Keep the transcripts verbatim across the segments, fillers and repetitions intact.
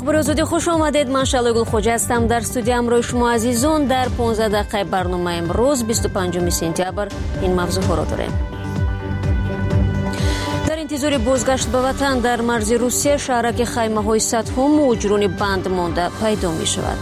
اخبار آزادی خوش آمدید. من شعله گل خوجه هستم در استودیو همراه شما عزیزان. در پانزده دقیقه برنامه امروز بیست و پنجم سپتامبر این موضوع ها را داریم. در انتظار بازگشت به وطن در مرز روسیه شهرک خیمه های صدها مهاجران بند مانده پیدا می شود.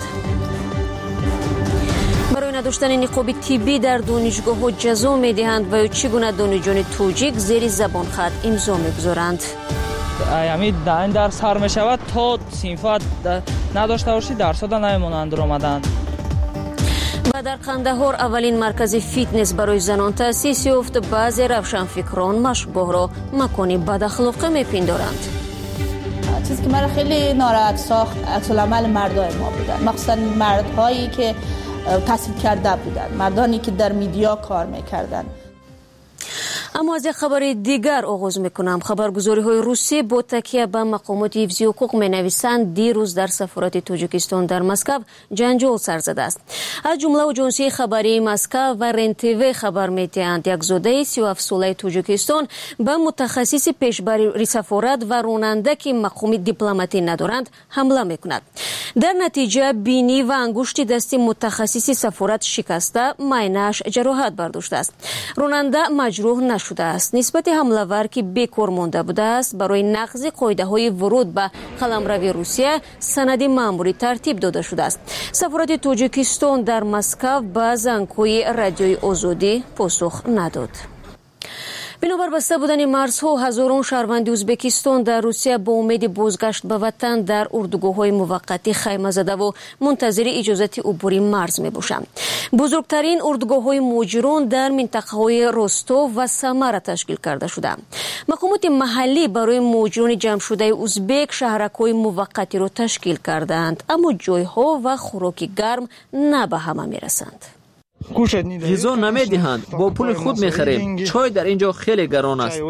برای نداشتن نقاب طبی در دانشگاه ها جزا می دهند و چگونه دانشجویان توجیک زیر زبان خط امضا می گذارند. یعنی در این درس سر می شود تا صنفت نداشته باشی درس ها نمیمونند آمدند. و در قندهار اولین مرکز فیتنس برای زنان تأسیس یافت. بعضی روشنفکران مشروب را مکانی بد اخلاقی میپندارند. چیزی که مرا خیلی ناراحت ساخت عکس العمل مردای ما بودن، مخصوصا مردهایی که تحصیل کرده بودند، مردانی که در میدیا کار میکردند. اما از یک خبر دیگر آغاز میکنم. خبرگزاری های روسی با تکیه به مقامات حفظی حقوق می نویسند دیروز در سفارت تاجیکستان در مسکو جنجال سر زده است. از جمله اژانسی خبری مسکو و رنتیوی خبر میدهند یک زاده سی و هفت ساله تاجیکستان به متخصص پیشبری سفارت و راننده که مقام دیپلماتی ندارند حمله میکند. در نتیجه بینی و انگشت دست متخصص سفارت شکسته، معاینه‌اش جراحت برداشته است. راننده مجروح نشده است. نسبت حمله‌ور که بیکار مانده بوده است برای نقض قاعده‌های ورود به قلمرو روسیه سند مأموری ترتیب داده شده است. سفارت تاجیکستان در مسکو به زنگ‌های رادیوی آزادی پاسخ نداد. بنابر بسته بودن مرزها هزاران شهروند ازبکستان در روسیه با امید بازگشت به وطن در اردوگاه‌های موقتی خیمه زده و منتظر اجازت عبور مرز می‌باشند. بزرگترین اردوگاه‌های مهاجران در منطقه‌های روستوف و سمر تشکیل کرده شده. مقامات محلی برای مهاجران جمع شده ازبک شهرک‌های موقتی را تشکیل کردند، اما جای‌ها و خوراک گرم نه به همه می‌رسند. غذا نمیدهند، با پول خود میخریم. چای در اینجا خیلی گران است.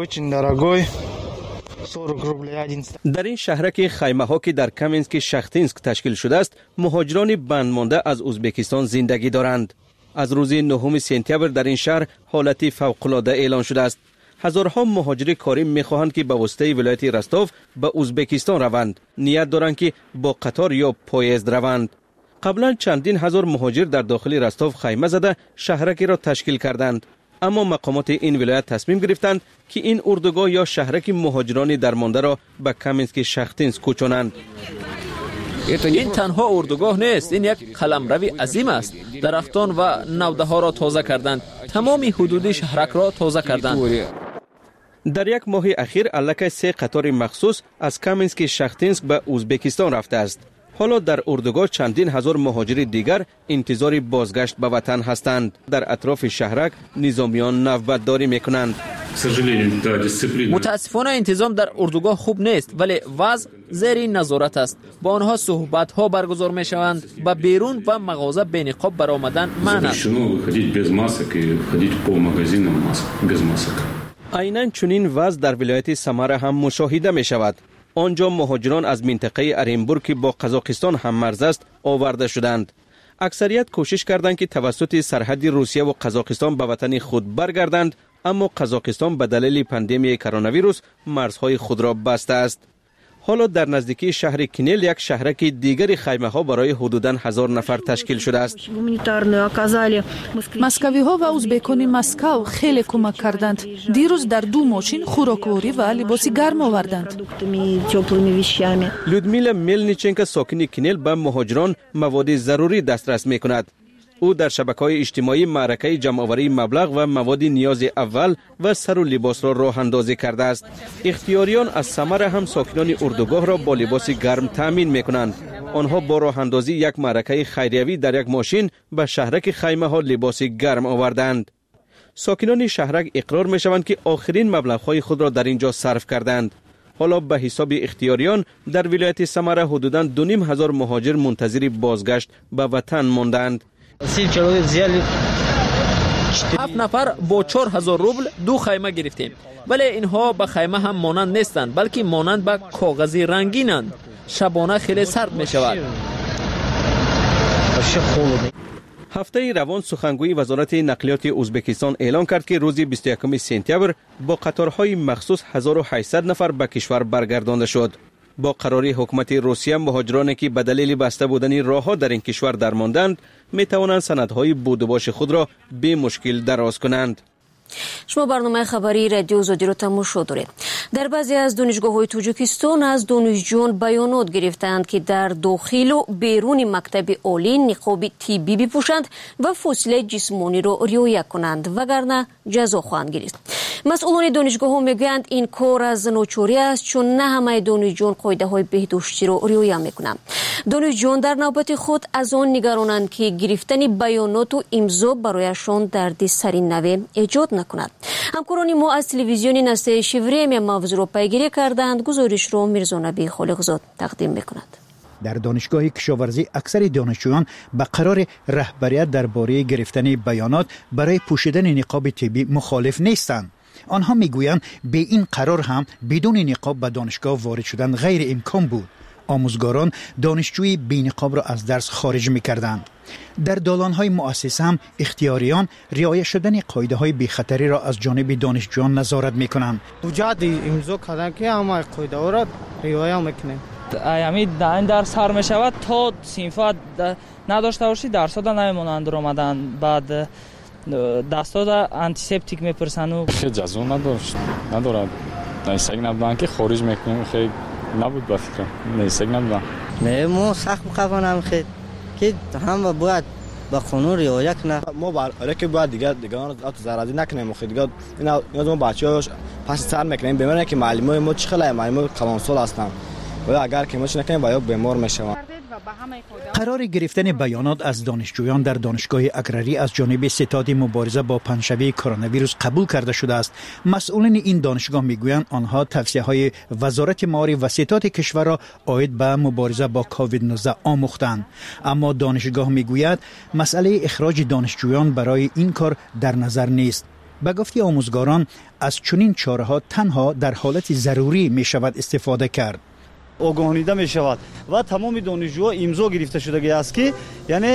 در این شهرک خیمه ها که در کامینسک شختینسک تشکیل شده است، مهاجران بند مانده از ازبکستان زندگی دارند. از روز نهم سپتامبر در این شهر حالت فوق‌العاده اعلان شده است. هزارها مهاجر کاری میخواهند که به واسطه ولایت رستوف به ازبکستان روند. نیت دارند که با قطار یا پاییزد روند. قبلا چندین هزار مهاجر در داخل رستوف خیمه زده شهرکی را تشکیل کردند، اما مقامات این ولایت تصمیم گرفتند که این اردوگاه یا شهرک مهاجران درمانده را به کامینسک شختینسک کوچانند. این تنها اردوگاه نیست، این یک قلمرو عظیم است. درختان و نوده ها را تازه کردند، تمامی حدود شهرک را تازه کردند. در یک ماه اخیر الکی سه قطار مخصوص از کامینسک شختینسک به ازبکستان رفته است. حالا در اردوگاه چندین هزار مهاجر دیگر انتظار بازگشت به وطن هستند. در اطراف شهرک نظامیان نوبتداری میکنند. متاسفانه انتظام در اردوگاه خوب نیست، ولی وضع زیر نظارت است. با آنها صحبت ها برگزار می شوند. به بیرون و مغازه بی نقاب برآمدن منع است. عیناً چنین وضع در ولایت سمر هم مشاهده می شود. آنجا مهاجران از منطقه ارینبورگ که با قزاقستان هم مرز است آورده شدند. اکثریت کوشش کردند که توسط سرحد روسیه و قزاقستان به وطن خود برگردند، اما قزاقستان به دلیل پاندمی کرونا ویروس مرزهای خود را بسته است. حالا در نزدیکی شهر کنیل یک شهرک دیگر خیمه ها برای حدوداً هزار نفر تشکیل شده است. مسکوی ها و ازبکان مسکو خیلی کمک کردند. دیروز در دو ماشین خوراکواری و لباس گرم آوردند. لودمیلا میلنیچنکا ساکن کنیل به مهاجران مواد ضروری دسترس می کند. او در شبکه‌های اجتماعی معرکه جمع‌آوری مبلغ و مواد نیاز اول و سر و لباس را راه اندازی کرده است. اختیاریان از سمر هم ساکنان اردوگاه را با لباس گرم تامین می‌کنند. آنها با راه اندازی یک معرکه خیریوی در یک ماشین به شهرک خیمه ها لباس گرم آوردند. ساکنان شهرک اقرار می‌شوند که آخرین مبلغ‌های خود را در اینجا صرف کردند. حالا به حساب اختیاریان در ولایت سمر حدوداً دو نیم هزار مهاجر منتظر بازگشت به وطن ماندند. هفت نفر با چهار هزار روبل دو خیمه گرفتیم، ولی اینها به خیمه هم مانند نیستند، بلکه مانند به کاغذی رنگینند. شبانه خیلی سرد می شود. هفته روان سخنگوی وزارت نقلیات ازبکستان اعلان کرد که روز بیست و یکم سپتامبر با قطارهای مخصوص هزار و هشتصد نفر به کشور برگردانده شد. با قراری حکومت روسیه مهاجرانی که به دلیل بسته بودن راه‌ها در این کشور درماندند می توانند سندهای بود و باش خود را به مشکل دراز کنند. شما برنامه خبری رادیو آزادی رو تماشا دارید. در بعضی از دانشگاه‌های تاجیکستان از دانشجویان بیانات گرفتند که در داخل و بیرون مکتب عالی نقاب طبی بپوشند و فاصله جسمانی را رعایت کنند وگرنه جزا خواهند گرفت. مسئولان دانشگاه‌ها میگویند این کار از ناچاری است چون نه همه دانشجویان قاعده‌های بهداشتی را رعایت می‌کنند. دانشجویان در نوبت خود از آن نگرانند که گرفتن بیانات و امضا برایشان دردسر نوع ایجاد نکند. همکاران ما از تلویزیون نسل شیوریم موضوع را پیگیری کردند. گزارش را میرزا نبی خالقزاد تقدیم می‌کند. در دانشگاه کشاورزی اکثر دانشجویان به قرار رهبریت درباره گرفتن بیانات برای پوشیدن نقاب طبی مخالف نیستند. آنها میگویند به این قرار هم بدون نقاب به دانشگاه وارد شدن غیر امکان بود. آموزگاران دانشجوی بی نقاب را از درس خارج میکردند. در دالان‌های مؤسسه هم اختیاریان رعایت شدن قاعده‌های بی‌خطری را از جانب دانشجویان نظارت میکنند. وجود امضا کردن که همه قاعده‌ها را رعایت میکنیم. ایامی این در سر می شود تا صنفت نداشته باشی درس ها نمیمونند آمدن. بعد دستا آنتیسپتیک میپرسن و خیلی جزا نداشت ندارد. نیستگ نبودن که خارج میکنیم خیلی نبود با فکرم نیستگ نبودن. نه ما سخت مقابلم خیلی که هم باید با قانون رعایت کنه. ما برای که باید دیگه دیگه آن زرازی نکنیم. خیلی دیگه اینا اینا ما بچه‌هاش پس سر میکنیم ببینن که معلمای ما چه خلای معلمای کلانسول هستن. و اگر که ماش نکنیم باید بیمار میشوند. قرار گرفتن بیانات از دانشجویان در دانشگاه اگرری از جانب ستاد مبارزه با پنجشنبه کرونا ویروس قبول کرده شده است. مسئولین این دانشگاه میگویند آنها توصیه‌های وزارت معارف و ستاد کشور را عاید به مبارزه با کووید نوزده آموختند. اما دانشگاه میگوید مسئله اخراج دانشجویان برای این کار در نظر نیست. به گفته آموزگاران از چنین چاره‌ها تنها در حالت ضروری می شود استفاده کرد. آگاهانیده می شود و تمام دانشجوها امضا گرفته شده است که یعنی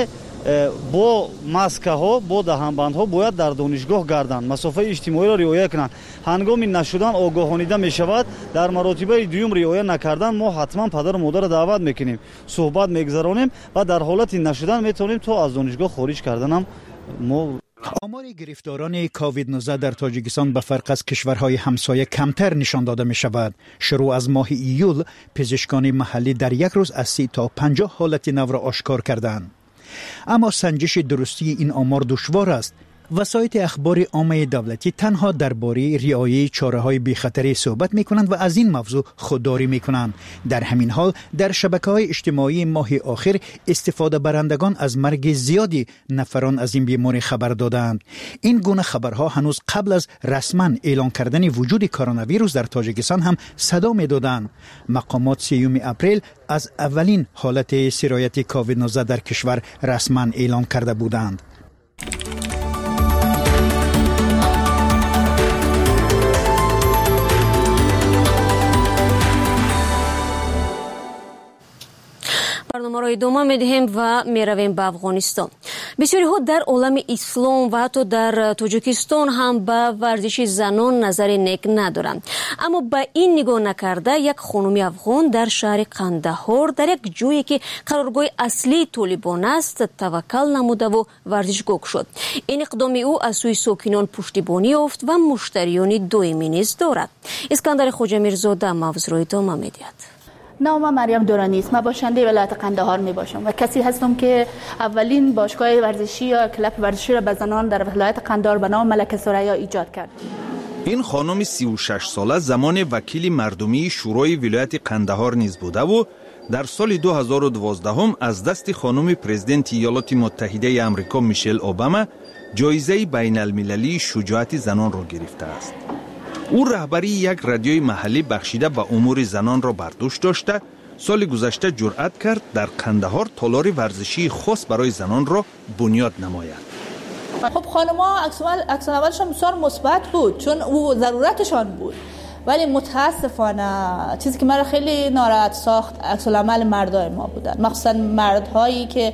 با ماسک ها با دهانبند ها باید در دانشگاه گردند، مسافه اجتماعی را رعایت کنند. هنگام نشدن آگاهانیده می شود. در مراتبه دوم رعایت نکردن ما حتما پدر و مادر را دعوت میکنیم، صحبت میگذرانیم و در حالت نشدن میتونیم تا از دانشگاه خارج کردن هم ما. آمار گرفتاران کووید نوزده در تاجیکستان به فرق از کشورهای همسایه کمتر نشان داده می شود. شروع از ماه ایول پزشکان محلی در یک روز از سی تا پنجاه حالت نو را آشکار کردند. اما سنجش درستی این آمار دشوار است. وسایط اخبار عامه دولتی تنها درباره رعایت چاره‌های بی‌خطری صحبت می‌کنند و از این موضوع خودداری می‌کنند. در همین حال در شبکه‌های اجتماعی ماه آخر استفاده برندگان از مرگ زیادی نفران از این بیماری خبر دادند. این گونه خبرها هنوز قبل از رسما اعلان کردن وجود کرونا ویروس در تاجیکستان هم صدا می‌دادند. مقامات سیوم اپریل از اولین حالت سرایت کووید نوزده در کشور رسما اعلان کرده بودند. برنامه را ادامه می‌دهیم و می‌رویم به افغانستان. بسیاری ها در عالم اسلام و حتی در تاجیکستان هم به ورزش زنان نظر نیک ندارند. اما به این نگاه نکرده یک خانم افغان در شهر قندهار در یک جایی که قرارگاه اصلی طالبان است توکل نموده و ورزشگاه شد. این اقدام او از سوی ساکنان پشتیبانی یافت و مشتریان دائمی نیز دارد. اسکندر خواجه میرزاده موضوع را ادامه می‌دهد. نام مریم دورانی است. من باشنده ولایت قندهار می باشم و کسی هستم که اولین باشگاه ورزشی یا کلب ورزشی را به زنان در ولایت قندهار به نام ملکه ثریا ایجاد کرد. این خانم سی و شش ساله زمان وکیل مردمی شورای ولایت قندهار نیز بوده و در سال دو هزار و دوازده هم از دست خانم پرزیدنت ایالات متحده آمریکا میشل اوباما جایزه بین المللی شجاعت زنان را گرفته است. او رهبری یک رادیوی محلی بخشیده به امور زنان را بر دوش داشته سال گذشته جرأت کرد در قندهار تالار ورزشی خاص برای زنان را بنیاد نماید. خب خانم‌ها عکس اولشان بسیار مثبت بود چون او ضرورتشان بود، ولی متاسفانه چیزی که مرا خیلی ناراحت ساخت عکس العمل مردای ما بودن، مخصوصا مردهایی که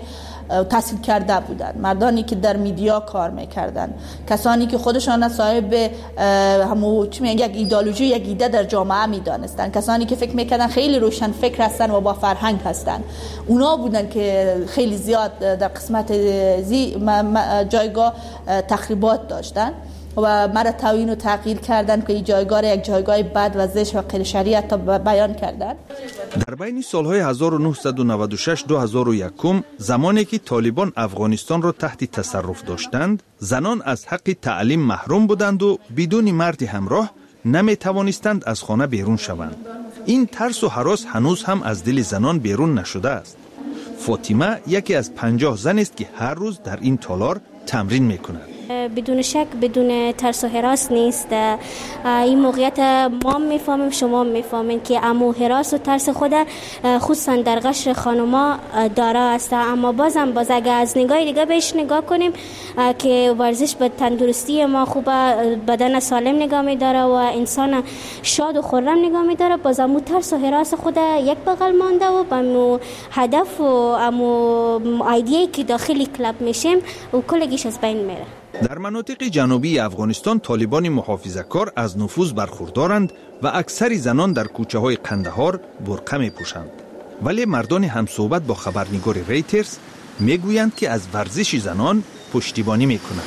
تحصیل کرده بودند، مردانی که در میدیا کار میکردند، کسانی که خودشان صاحب همو چی میگن یک ایدئولوژی یک ایده در جامعه میدانستند، کسانی که فکر میکردن خیلی روشن فکر هستند و با فرهنگ هستند. اونا بودن که خیلی زیاد در قسمت زی جایگاه تخریبات داشتن و مرا توهین و تغییر کردن که این جایگاه را یک جایگاه بد و زشت و غیر شرعی بیان کردن. در بین سالهای هزار و نهصد و نود و شش تا دو هزار و یک زمانی که طالبان افغانستان را تحت تصرف داشتند، زنان از حق تعلیم محروم بودند و بدون مرد همراه نمی توانستند از خانه بیرون شوند. این ترس و هراس هنوز هم از دل زنان بیرون نشده است. فاطمه یکی از پنجاه زن است که هر روز در این تالار تمرین میکند. بدون شک بدون ترس و هراس نیست. این موقعیت ما میفهمیم، شما میفهمین که امو هراس و ترس خود خصوصا در قشر خانوما داره است، اما بازم باز اگه از نگاه دیگه بهش نگاه کنیم که ورزش به تندرستی ما خوبه، بدن سالم نگاه میداره و انسان شاد و خرم نگاه میداره، باز امو ترس و هراس خود یک بغل مانده و امو هدف و امو ایده‌ای که داخلی کلاب میشیم و کلگیش از بین میره. در مناطق جنوبی افغانستان طالبان محافظه‌کار از نفوذ برخوردارند و اکثر زنان در کوچه های قندهار برقع می پوشند. ولی مردان همصحبت با خبرنگار ریترز می گویند که از ورزش زنان پشتیبانی می کنند.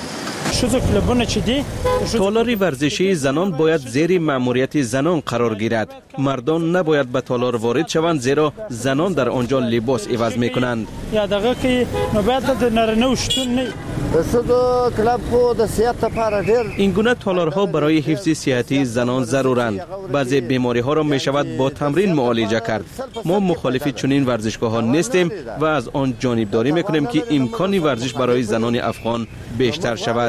تالار ورزشی زنان باید زیر مأموریت زنان قرار گیرد. مردان نباید به تالار وارد شوند زیرا زنان در آنجا لباس عوض می کنند. این گونه تالارها برای حفظ صحتی زنان ضرورند. بعضی بیماری ها را می شود با تمرین معالجه کرد. ما مخالف چنین ورزشگاه ها نیستیم و از آن جانبداری می کنیم که امکان ورزش برای زنان افغان بیشتر شود.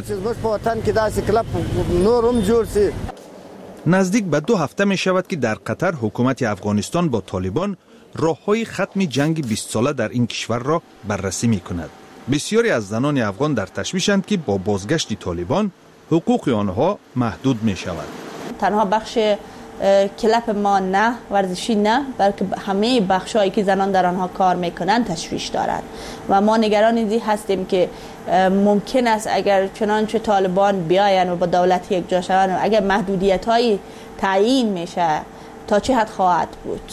نزدیک به دو هفته می شود که در قطر حکومت افغانستان با طالبان راههای ختم جنگ بیست ساله در این کشور را بررسی می کند. بسیاری از زنان افغان در تشویشند که با بازگشت طالبان حقوق آنها محدود می شود. تنها بخش کلپ ما نه، ورزشی نه، بلکه همه بخشایی که زنان در آنها کار میکنند تشویش دارند و ما نگران این هستیم که ممکن است اگر چنانچه طالبان بیاین و با دولت یک جا شوند، اگر محدودیت های تعیین میشه تا چه حد خواهد بود،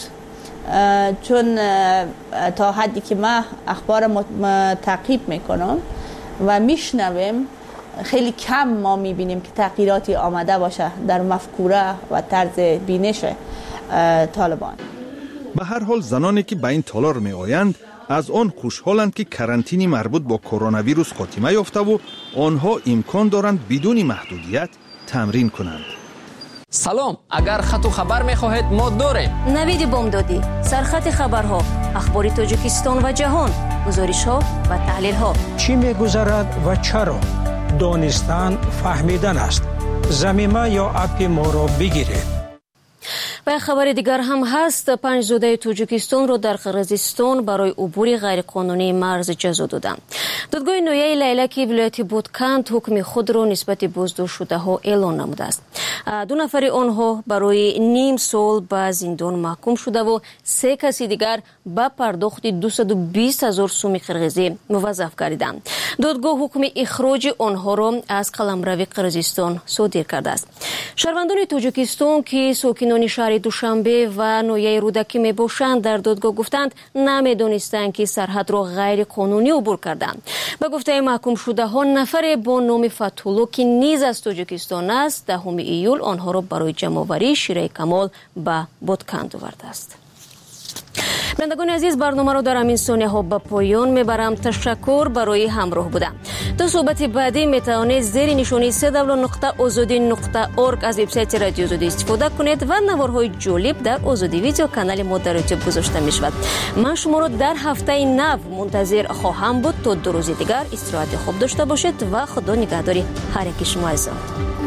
چون تا حدی که ما اخبار تعقیب میکنم و میشنویم خیلی کم ما میبینیم که تغییراتی آمده باشه در مفکوره و طرز بینش طالبان. به هر حال زنانی که به این تالار می آیند از آن خوشحالند که کرانتینی مربوط با کرونا ویروس خاتمه یافته و آنها امکان دارند بدون محدودیت تمرین کنند. سلام، اگر خط و خبر می خواهید ما داریم. نوید بامدادی، سرخط خبرها، اخبار تاجیکستان و جهان، گزارش ها و تحلیل ها. چی می گذرد و چرا؟ دانستن فهمیدن است. زمینه یا اپ ما را بگیرید. و خبر دیگر هم هست. پنج زوده تاجیکستان را در قرقیزستان برای عبور غیرقانونی مرز جزا دادند. دادگاه نویه لیلکی ولایت بودکند حکم خود را نسبت بازداشت شده ها اعلان نموده است. دو نفر آنها برای نیم سال به زندان محکوم شده و سه کسی دیگر به پرداخت دویست و بیست هزار سوم قرقیزی موظف گردیدند. دادگاه حکم اخراج آنها را از قلمرو قرقیزستان صادر کرده است. شهروندان تاجیکستان که ساکنان شهر دوشنبه و نویه رودکی می باشند در دادگاه گفتند نمیدانستند که سرحد را غیر قانونی عبور کردند. به گفته محکوم شده ها نفر با نام فتح‌الله که نیز از تاجیکستان است دهم ایول آنها را برای جمع‌آوری شیره کمال به بودکند آورده است. بینندگان عزیز، برنامه را در همین ثانیه ها به پایان میبرم. تشکر برای همراه بودن. تا صحبت بعدی میتوانید زیر نشانی سه دبلیو نقطه آزادی نقطه اورگ از وبسایت رادیو آزادی استفاده کنید و نوارهای جالب در آزادی ویدیو کانال ما در یوتیوب گذاشته میشود. من شما را در هفته نو منتظر خواهم بود. تا دو روز دیگر استراحت خوب داشته باشید و خدا نگهداری هر یک شما عزیزان.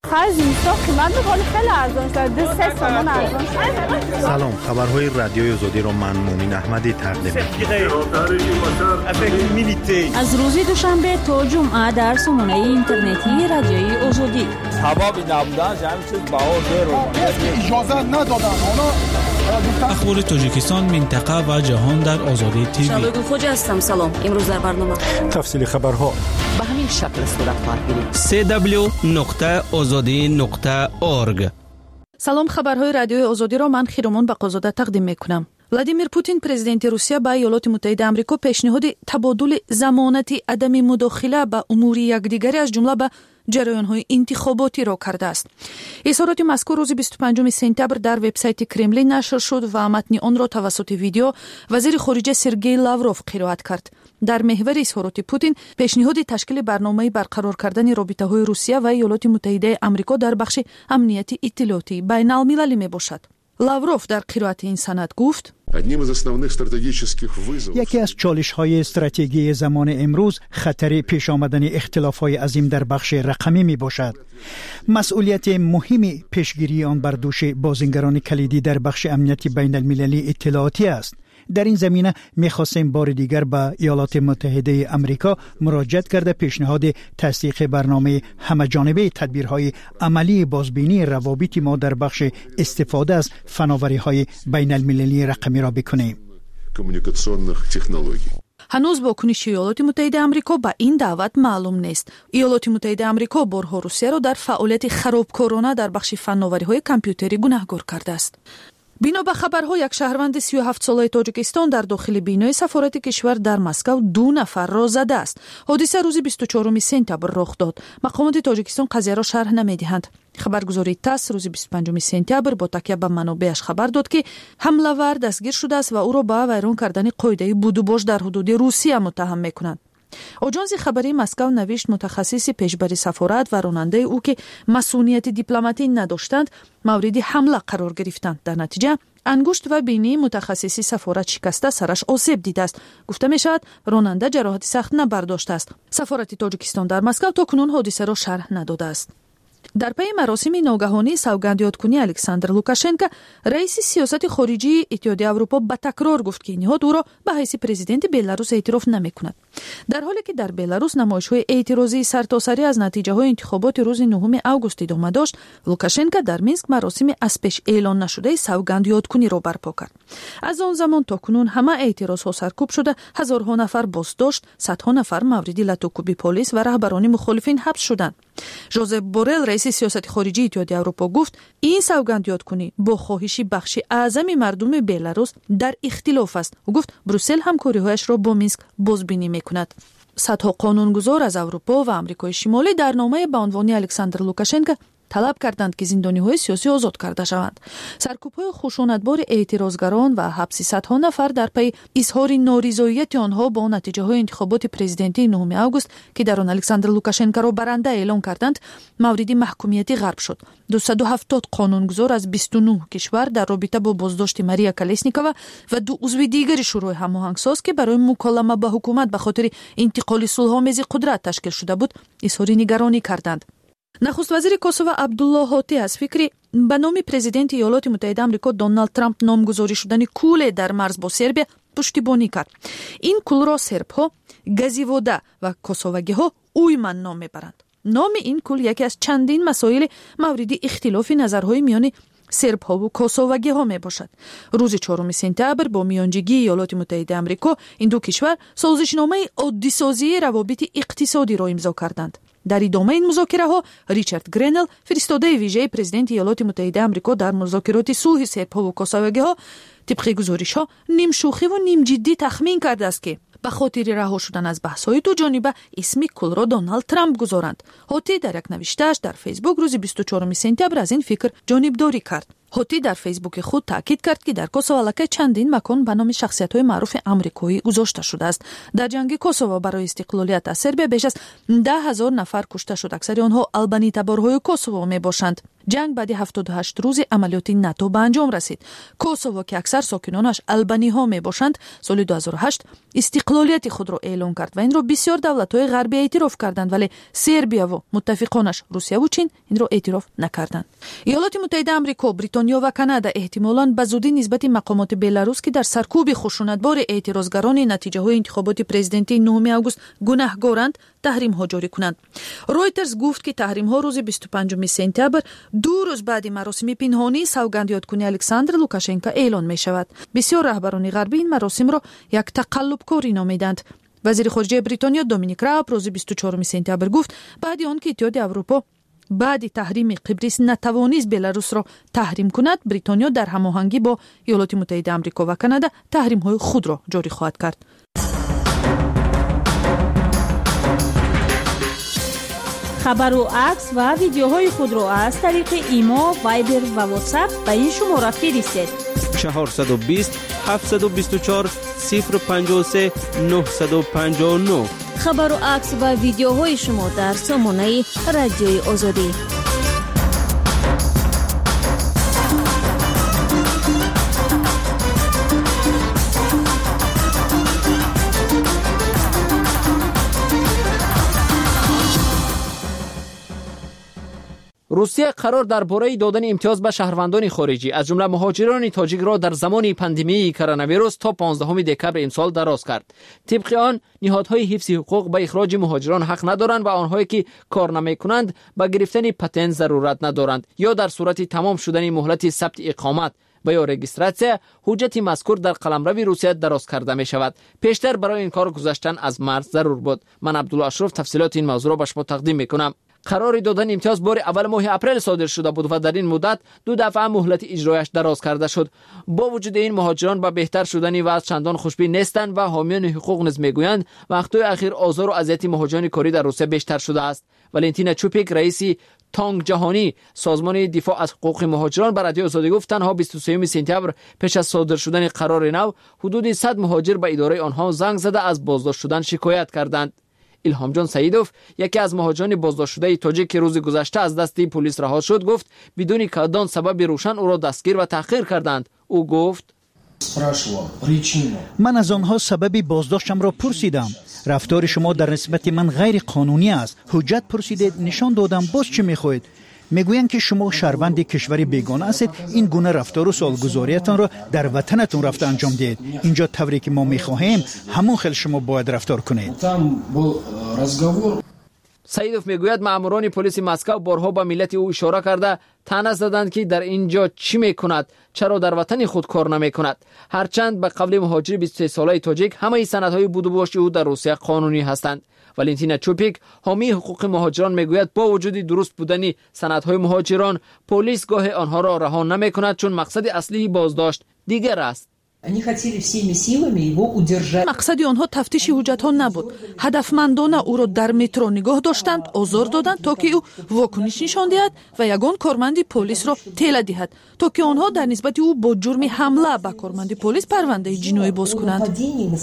خرج اینستا قیمت میکنه خیلی ارزان شده سه تومن ارزان شده. سلام، خبرهای رادیوی آزادی رو من مومین احمدی تقدیم می‌کنم. از روز دوشنبه تا جمعه در سامانه اینترنتی رادیوی آزادی. هوا بی نبودن همین چیز بهار رو اجازه ندادن. اخبار تاجیکستان، منطقه و جهان در آزادی تیوی. شبگون خوش هستم. سلام. امروز در برنامه تفصیل خبرها به همین شکل صورت خواهد گرفت. سه دبلیو نقطه آزادی نقطه اورگ. سلام، خبرهای رادیوی آزادی را من خیرمان بقازاده تقدیم میکنم. ولادیمیر پوتین پرزیدنت روسیه به ایالات متحده آمریکا پیشنهاد تبادل ضمانتی عدم مداخله به امور یکدیگر از جمله به جریان‌های انتخاباتی را کرده است. اظهارات مذکور روز بیست و پنجم سپتامبر در وبسایت کرملین نشر شد و متن آن را توسط ویدیو وزیر خارجه سرگئی لاوروف قرائت کرد. در محور اظهارات پوتین پیشنهاد تشکیل برنامه برقرار کردن رابطه‌های روسیه و ایالات متحده آمریکا در بخش امنیت اطلاعاتی بین المللی میباشد. لاوروف در قرائت این سند گفت: یکی از چالش‌های استراتژی زمان امروز خطر پیش آمدن اختلاف‌های عظیم در بخش رقمی میباشد. مسئولیت مهمی پیشگیری آن بر دوش بازیگران کلیدی در بخش امنیت بین المللی اطلاعاتی است. در این زمینه می‌خواستیم بار دیگر به ایالات متحده آمریکا مراجعت کرده پیشنهاد تصدیق برنامه همه‌جانبه تدبیرهای عملی بازبینی روابط ما در بخش استفاده از فناوری‌های بین المللی رقمی را بکنیم. هنوز واکنش ایالات متحده آمریکا به این دعوت معلوم نیست. ایالات متحده آمریکا بارها روسیه را در فعالیت خرابکارانه در بخش فناوری‌های کامپیوتری گناهکار کرده است. بنا به خبرها یک شهروند سی و هفت ساله تاجیکستان در داخل بینای سفارت کشور در مسکو دو نفر را زده است. حادثه روز بیست و چهارم سپتامبر رخ داد. مقامات تاجیکستان قضیه را شرح نمیدهند. خبرگزاری تاس روز بیست و پنجم سپتامبر با تکیه به منابعش خبر داد که حمله‌ور دستگیر شده است و او را به ویران کردن قاعده بود و باش در حدود روسیه متهم می‌کنند. آژانس خبری مسکو نوشت متخصص پیشبری سفارت و راننده او که مسئولیت دیپلماتی نداشتند مورد حمله قرار گرفتند. در نتیجه انگشت و بینی متخصص سفارت شکسته، سرش آسیب دیده است. گفته می شود راننده جراحت سخت نبرداشته است. سفارت تاجیکستان در مسکو تا کنون حادثه را شرح نداده است. در پی مراسم ناگهانی سوگندیادکنی الکساندر لوکاشنکو، رئیس سیاست خارجی اتحادیه اروپا به تکرار گفت که نهاد او را به حیث پرزیدنت بلاروس اعتراف نمی‌کند. در حالی که در بلاروس نمایش‌های اعتراضی سرتاسری از نتیجه‌های انتخابات روز نهم آگوست ادامه داشت، لوکاشنکو در مینسک مراسم از پیش اعلان نشده سوگندیادکنی را برپا کرد. از آن زمان تا کنون همه اعتراض‌ها سرکوب شده، هزارها نفر بازداشت، صدها نفر مورد لطوکوبی پلیس و رهبران مخالفین حبس شدند. ژوزپ بورل رئیس سیاست خارجی اتحادیه اروپا گفت این سوگندیادکنی با خواهش بخش اعظم مردم بلاروس در اختلاف است. او گفت بروسل همکاری‌هایش را با مینسک بازبینی می‌کند. صدها قانونگذار از اروپا و آمریکای شمالی در نامه به عنوان الکساندر لوکاشنکو طلب کردند که زندانی‌های سیاسی آزاد کرده شوند. سرکوب‌های خشونتبار اعتراضگران و حبس صدها نفر در پی اظهار نارضایتی آنها با نتیجه‌های انتخابات پرزیدنتی نهم آگوست که در آن الکساندر لوکاشنکو را برنده اعلام کردند، مورد محکومیت غرب شد. دویست و هفتاد قانونگذار از بیست و نه کشور در رابطه با بازداشت ماریا کالسنیکووا و دو عضو دیگر شورای هماهنگساز که برای مکالمه با حکومت به خاطر انتقال صلح‌آمیز قدرت تشکیل شده بود، اظهار نگرانی کردند. نخست وزیر کوسوو عبدالله هاتی از فکر به نام پرزیدنت ایالات متحده آمریکا دونالد ترامپ نامگذاری شدن کول در مرز با سربیا پشتیبانی کرد. این کول را سرب‌ها، گزیووده و کوسووگی‌ها اویمن نام میبرند. نام این کول یکی از چندین مسائل مورد اختلاف نظرهای میان سرب‌ها و کوسووگی‌ها میباشد. روز چهارم سپتامبر با میانجیگی ایالات متحده آمریکا این دو کشور سازشنامه عادی‌سازی روابط اقتصادی را امضا کردند. در ادامه این مذاکره ها ریچارد گرینل فرستاده ویژه پرزیدنت ایالات متحده آمریکا در مذاکرات صلح سرب‌ها و کوسووگی‌ها طبق گزارش‌ها نیم شوخی و نیم جدی تخمین کرده است که به خاطر رها شدن از بحث‌های دو جانبه اسم کل را دونالد ترامپ گذارند. هاتی در یک نوشته‌اش در فیسبوک روز بیست و چهارم سپتامبر از این فکر جانبداری کرد. هاتی در فیسبوک خود تاکید کرد که در کوسوو چندین مکان به نام شخصیت‌های معروف آمریکایی گذاشته شده است. در جنگ کوسوو برای استقلالیت از سربیا بیش از ده هزار نفر کشته شد. اکثر آنها آلبانی تبارهای کوسوو میباشند. جنگ بعد هفتاد و هشت روز عملیات ناتو به انجام رسید. کوسوو که اکثر ساکنانش آلبانی ها می باشند، سال دو هزار و هشت استقلالیت خود را اعلام کرد و این را بسیار دولت های غربی اعتراف کردند، ولی سربیا و متفقانش روسیه و چین این را اعتراف نکردند. ایالات متحده آمریکا، بریتانیا و کانادا احتمالاً به زودی نسبت مقامات بلاروس که در سرکوب خشونتبار اعتراضگران نتیجه های انتخابات پرزیدنتی نهم آگوست گناهکارند تحریم ها جاری کنند. رویترز گفت که تحریم ها روز بیست و پنجم سپتامبر، دو روز بعد مراسم پنهانی سوگند یادکنی الکساندر لوکاشنکو اعلان می شود. بسیار رهبران غربی این مراسم را یک تقلب کاری نامیدند. وزیر خارجه بریتانیا دومینیک راب روز بیست و چهارم سپتامبر گفت بعد آن که اتحادیه اروپا بعد تحریم قبرس نتوانست بلاروس را تحریم کند، بریتانیا در هماهنگی با ایالات متحده آمریکا و کانادا تحریم های خود را جاری خواهد کرد. خبر و عکس و ویدیوهای خود را از طریق ایما، وایبر و واتساپ به این شماره فرستید. چهارصد و بیست هفتصد و بیست و چهار صفر پنجاه و سه نهصد و پنجاه و نه. خبر و عکس و ویدیوهای شما در سامانه رادیوی آزادی. روسیه قرار درباره دادن امتیاز به شهروندان خارجی از جمله مهاجران تاجیک را در زمان پاندمی کرونا ویروس تا پانزدهم دکبر امسال دراز کرد. طبق آن نهادهای حفظ حقوق به اخراج مهاجران حق ندارند و آنهایی که کار نمی‌کنند به گرفتن پتنت ضرورت ندارند یا در صورت تمام شدن مهلت ثبت اقامت و یا رجیستراسیون حجت مذکور در قلمرو روسیه دراز کرده می شود. پیشتر برای این کار گذاشتن از مرز ضرور بود. من عبدالله اشرف تفصیلات این موضوع را به شما تقدیم می‌کنم. قرار دادن امتیاز بار اول ماه اپریل صادر شده بود و در این مدت دو دفعه مهلت اجرایش دراز کرده شد. با وجود این مهاجران به بهتر شدن وضع چندان خوشبین نیستند و حامیان حقوق نیز میگویند وقت‌های اخیر آزار و اذیت مهاجران کاری در روسیه بیشتر شده است. والنتینا چوپیک رئیس تانگ جهانی سازمان دفاع از حقوق مهاجران به رادیو آزادی گفت تنها بیست و سوم سپتامبر پیش از صادر شدن قرار نو حدود صد مهاجر به اداره آنها زنگ زده از بازداشت شدن شکایت کردند. الهام جان سعیدوف یکی از مهاجران بازداشت شده تاجیک که روز گذشته از دست پلیس رها شد گفت بدون کدام سبب روشن او را دستگیر و تحقیر کردند. او گفت من از آنها سبب بازداشتم را پرسیدم. رفتار شما در نسبت من غیر قانونی است. حجت پرسیدید، نشان دادم، باز چه میخواهید؟ میگویند که شما شهروند کشور بیگانه هستید، این گونه رفتار و سالگزاریتان را در وطنتون رفته انجام دهید. اینجا طوری که ما میخواهیم همون خیلی شما باید رفتار کنید. سعیدوف میگوید ماموران پلیس مسکو بارها به ملت او اشاره کرده طعنه زدند که در اینجا چی میکند، چرا در وطن خود کار نمیکند. هرچند به قول مهاجر بیست و سه ساله تاجیک همه سندهای بود و باش او در روسیه قانونی هستند. والنتینا چوپیک حامی حقوق مهاجران میگوید با وجود درست بودن سندهای مهاجران پلیس گاه آنها را رها نمیکند چون مقصد اصلی بازداشت دیگر است. مقصد آنها تفتیش حجت ها نبود. هدفمندانه او را در مترو نگاه داشتند، آزار دادند تا که او واکنش نشان دهد و یگان کارمند پلیس را تله دهد تا که آنها در نسبت او با جرم حمله به کارمند پلیس پرونده جنایی باز کنند.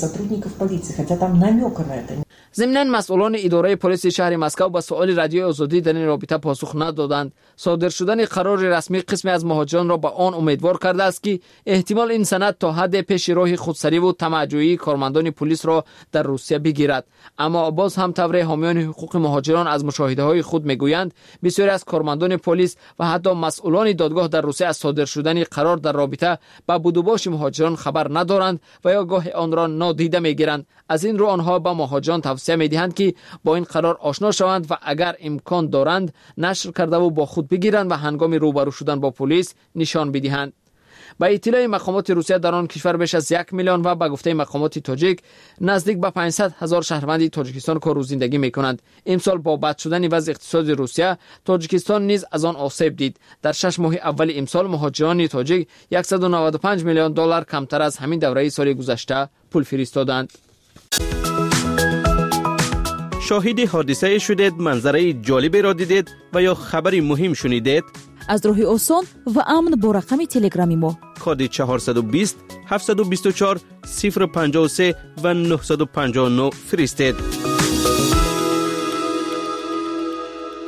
ضمناً مسئولان اداره پلیس شهر مسکو به سؤال رادیو آزادی در این رابطه پاسخ ندادند. صادر شدن قرار رسمی قسمی از مهاجران را به آن امیدوار کرده است که احتمال این سند تا حد پیش راه خودسری و طمع‌جویی کارمندان پلیس را در روسیه بگیرد. اما باز هم طور حامیان حقوق مهاجران از مشاهده‌های خود میگویند بسیاری از کارمندان پلیس و حتی مسئولان دادگاه در روسیه از صادر شدن قرار در رابطه با بود و باش مهاجران خبر ندارند و یا گاه آن را نادیده میگیرند. از این رو آنها با مهاجران توصیه میدهند که با این قرار آشنا شوند و اگر امکان دارند نشر کرده و با خود بگیرند و هنگام روبرو شدن با پلیس نشان بدهند. با اطلاع مقامات روسیه در آن کشور بیش از یک میلیون و به گفته مقامات تاجیک نزدیک به پانصد هزار شهروند تاجیکستان کار و زندگی میکنند. امسال با بد شدن وضع اقتصادی روسیه تاجیکستان نیز از آن آسیب دید. در شش ماه اول امسال مهاجران تاجیک صد و نود و پنج میلیون دلار کمتر از همین دوره سال گذشته پول فرستادند. شاهد حادثه شدید، منظره جالبی را دیدید و یا خبری مهم شنیدید؟ از راه آسان و امن با رقم تلگرامی ما کد چهارصد و بیست هفتصد و بیست و چهار صفر پنجاه و سه و نهصد و پنجاه و نه فرستید.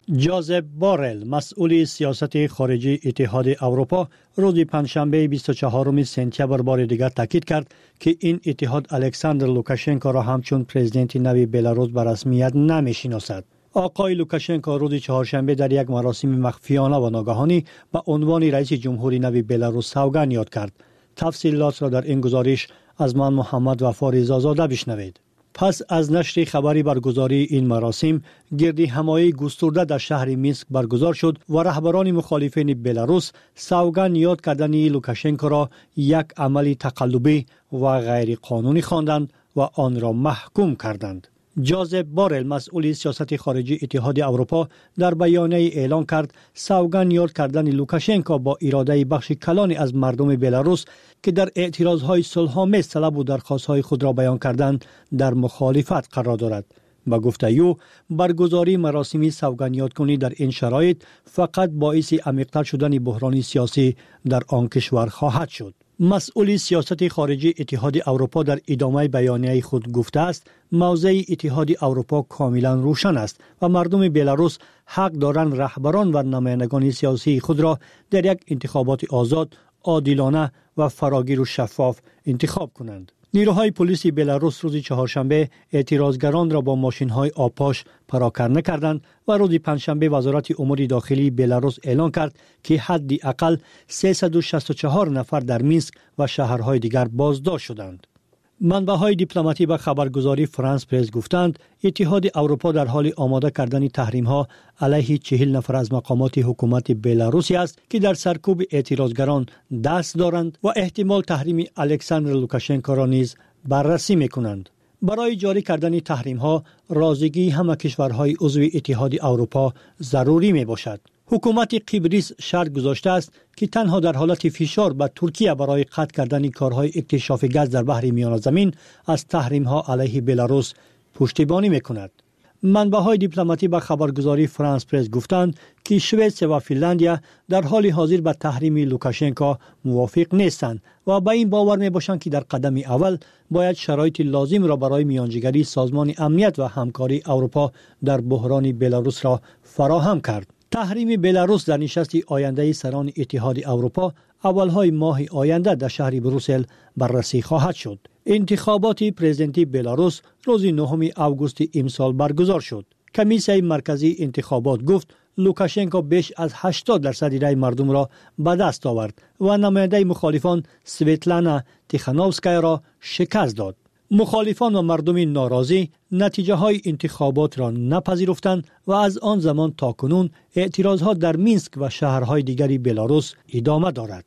جوزپ بارل مسئول سیاست خارجی اتحاد اروپا روز پنجشنبه بیست و چهارم سپتامبر بار دیگر تاکید کرد که این اتحاد الکساندر لوکاشنکو را همچون پرزیدنت نوی بلاروس به رسمیت نمی‌شناسد. آقای لوکاشنکو روز چهارشنبه در یک مراسم مخفیانه و ناگهانی به عنوان رئیس جمهوری نوی بلاروس سوگند یاد کرد. تفصیلات را در این گزارش از من محمد وفا رضازاده بشنوید. پس از نشر خبری برگزاری این مراسم، گردی همایی گسترده در شهر مینسک برگزار شد و رهبران مخالفین بلاروس سوگند یاد کردن لوکاشنکو را یک عمل تقلبی و غیر قانونی خواندند و آن را محکوم کردند. جوزپ بارل مسئول سیاست خارجی اتحاد اروپا در بیانیه اعلام کرد سوگند یاد کردن لوکاشنکو با اراده بخش کلانی از مردم بلاروس که در اعتراضهای صلح‌آمیز طلب و درخواست‌های خود را بیان کردند در مخالفت قرار دارد. با گفته او برگزاری مراسم سوگند یادکنی در این شرایط فقط باعث عمیق‌تر شدن بحران سیاسی در آن کشور خواهد شد. مسئول سیاست خارجی اتحاد اروپا در ادامه بیانیه خود گفته است موضع اتحاد اروپا کاملا روشن است و مردم بلاروس حق دارند رهبران و نمایندگان سیاسی خود را در یک انتخابات آزاد، عادلانه و فراگیر و شفاف انتخاب کنند. نیروهای پلیس بلاروس روز چهارشنبه اعتراضگران را با ماشین‌های آبپاش پراکنده کردند و روز پنجشنبه وزارت امور داخلی بلاروس اعلام کرد که حداقل سیصد و شصت و چهار نفر در مینسک و شهرهای دیگر بازداشت شدند. منبع‌های دیپلماتی به خبرگزاری فرانس پرس گفتند اتحاد اروپا در حال آماده کردن تحریم‌ها علیه چهل نفر از مقامات حکومت بلاروسی است که در سرکوب اعتراضگران دست دارند و احتمال تحریم الکساندر لوکاشنکو را نیز بررسی می‌کنند. برای جاری کردن تحریم‌ها رضایت همه کشورهای عضو اتحاد اروپا ضروری میباشد. حکومت قبرس شرط گذاشته است که تنها در حالت فشار به ترکیه برای قطع کردن کارهای اکتشاف گاز در بحر میانه زمین از تحریم‌ها علیه بلاروس پشتیبانی می‌کند. منبع‌های دیپلماتی به خبرگزاری فرانس پرس گفتند که سوئد و فنلاندیا در حال حاضر به تحریم لوکاشنکو موافق نیستند و به این باور می‌باشند که در قدم اول باید شرایط لازم را برای میانجیگری سازمان امنیت و همکاری اروپا در بحران بلاروس را فراهم کرد. تحریم بلاروس در نشست آینده سران اتحاد اروپا اولهای ماه آینده در شهر بروسل بررسی خواهد شد. انتخابات پرزیدنتی بلاروس روز نهم آگوست امسال برگزار شد. کمیسیون مرکزی انتخابات گفت لوکاشنکو بیش از هشتاد درصد رای مردم را به دست آورد و نماینده مخالفان سویتلانا تیخانوفسکایا را شکست داد. مخالفان و مردم ناراضی نتیجه های انتخابات را نپذیرفتند و از آن زمان تا کنون اعتراضها در مینسک و شهرهای دیگری بلاروس ادامه دارد.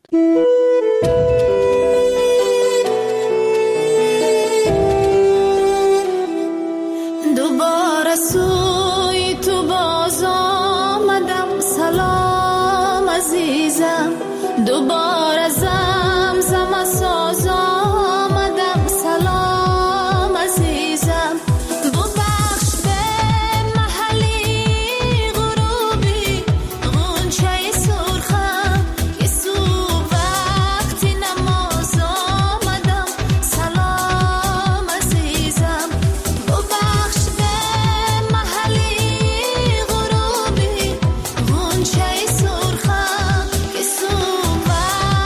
دوباره سوی تو باز آمدم سلام عزیزم دوباره زمزم ساز آمدم سلام عزیزم ببخش به محلی غروبی غنچه سرخم که صبح وقتی نماز آمدم سلام عزیزم ببخش به محلی غروبی غنچه سرخم که صبح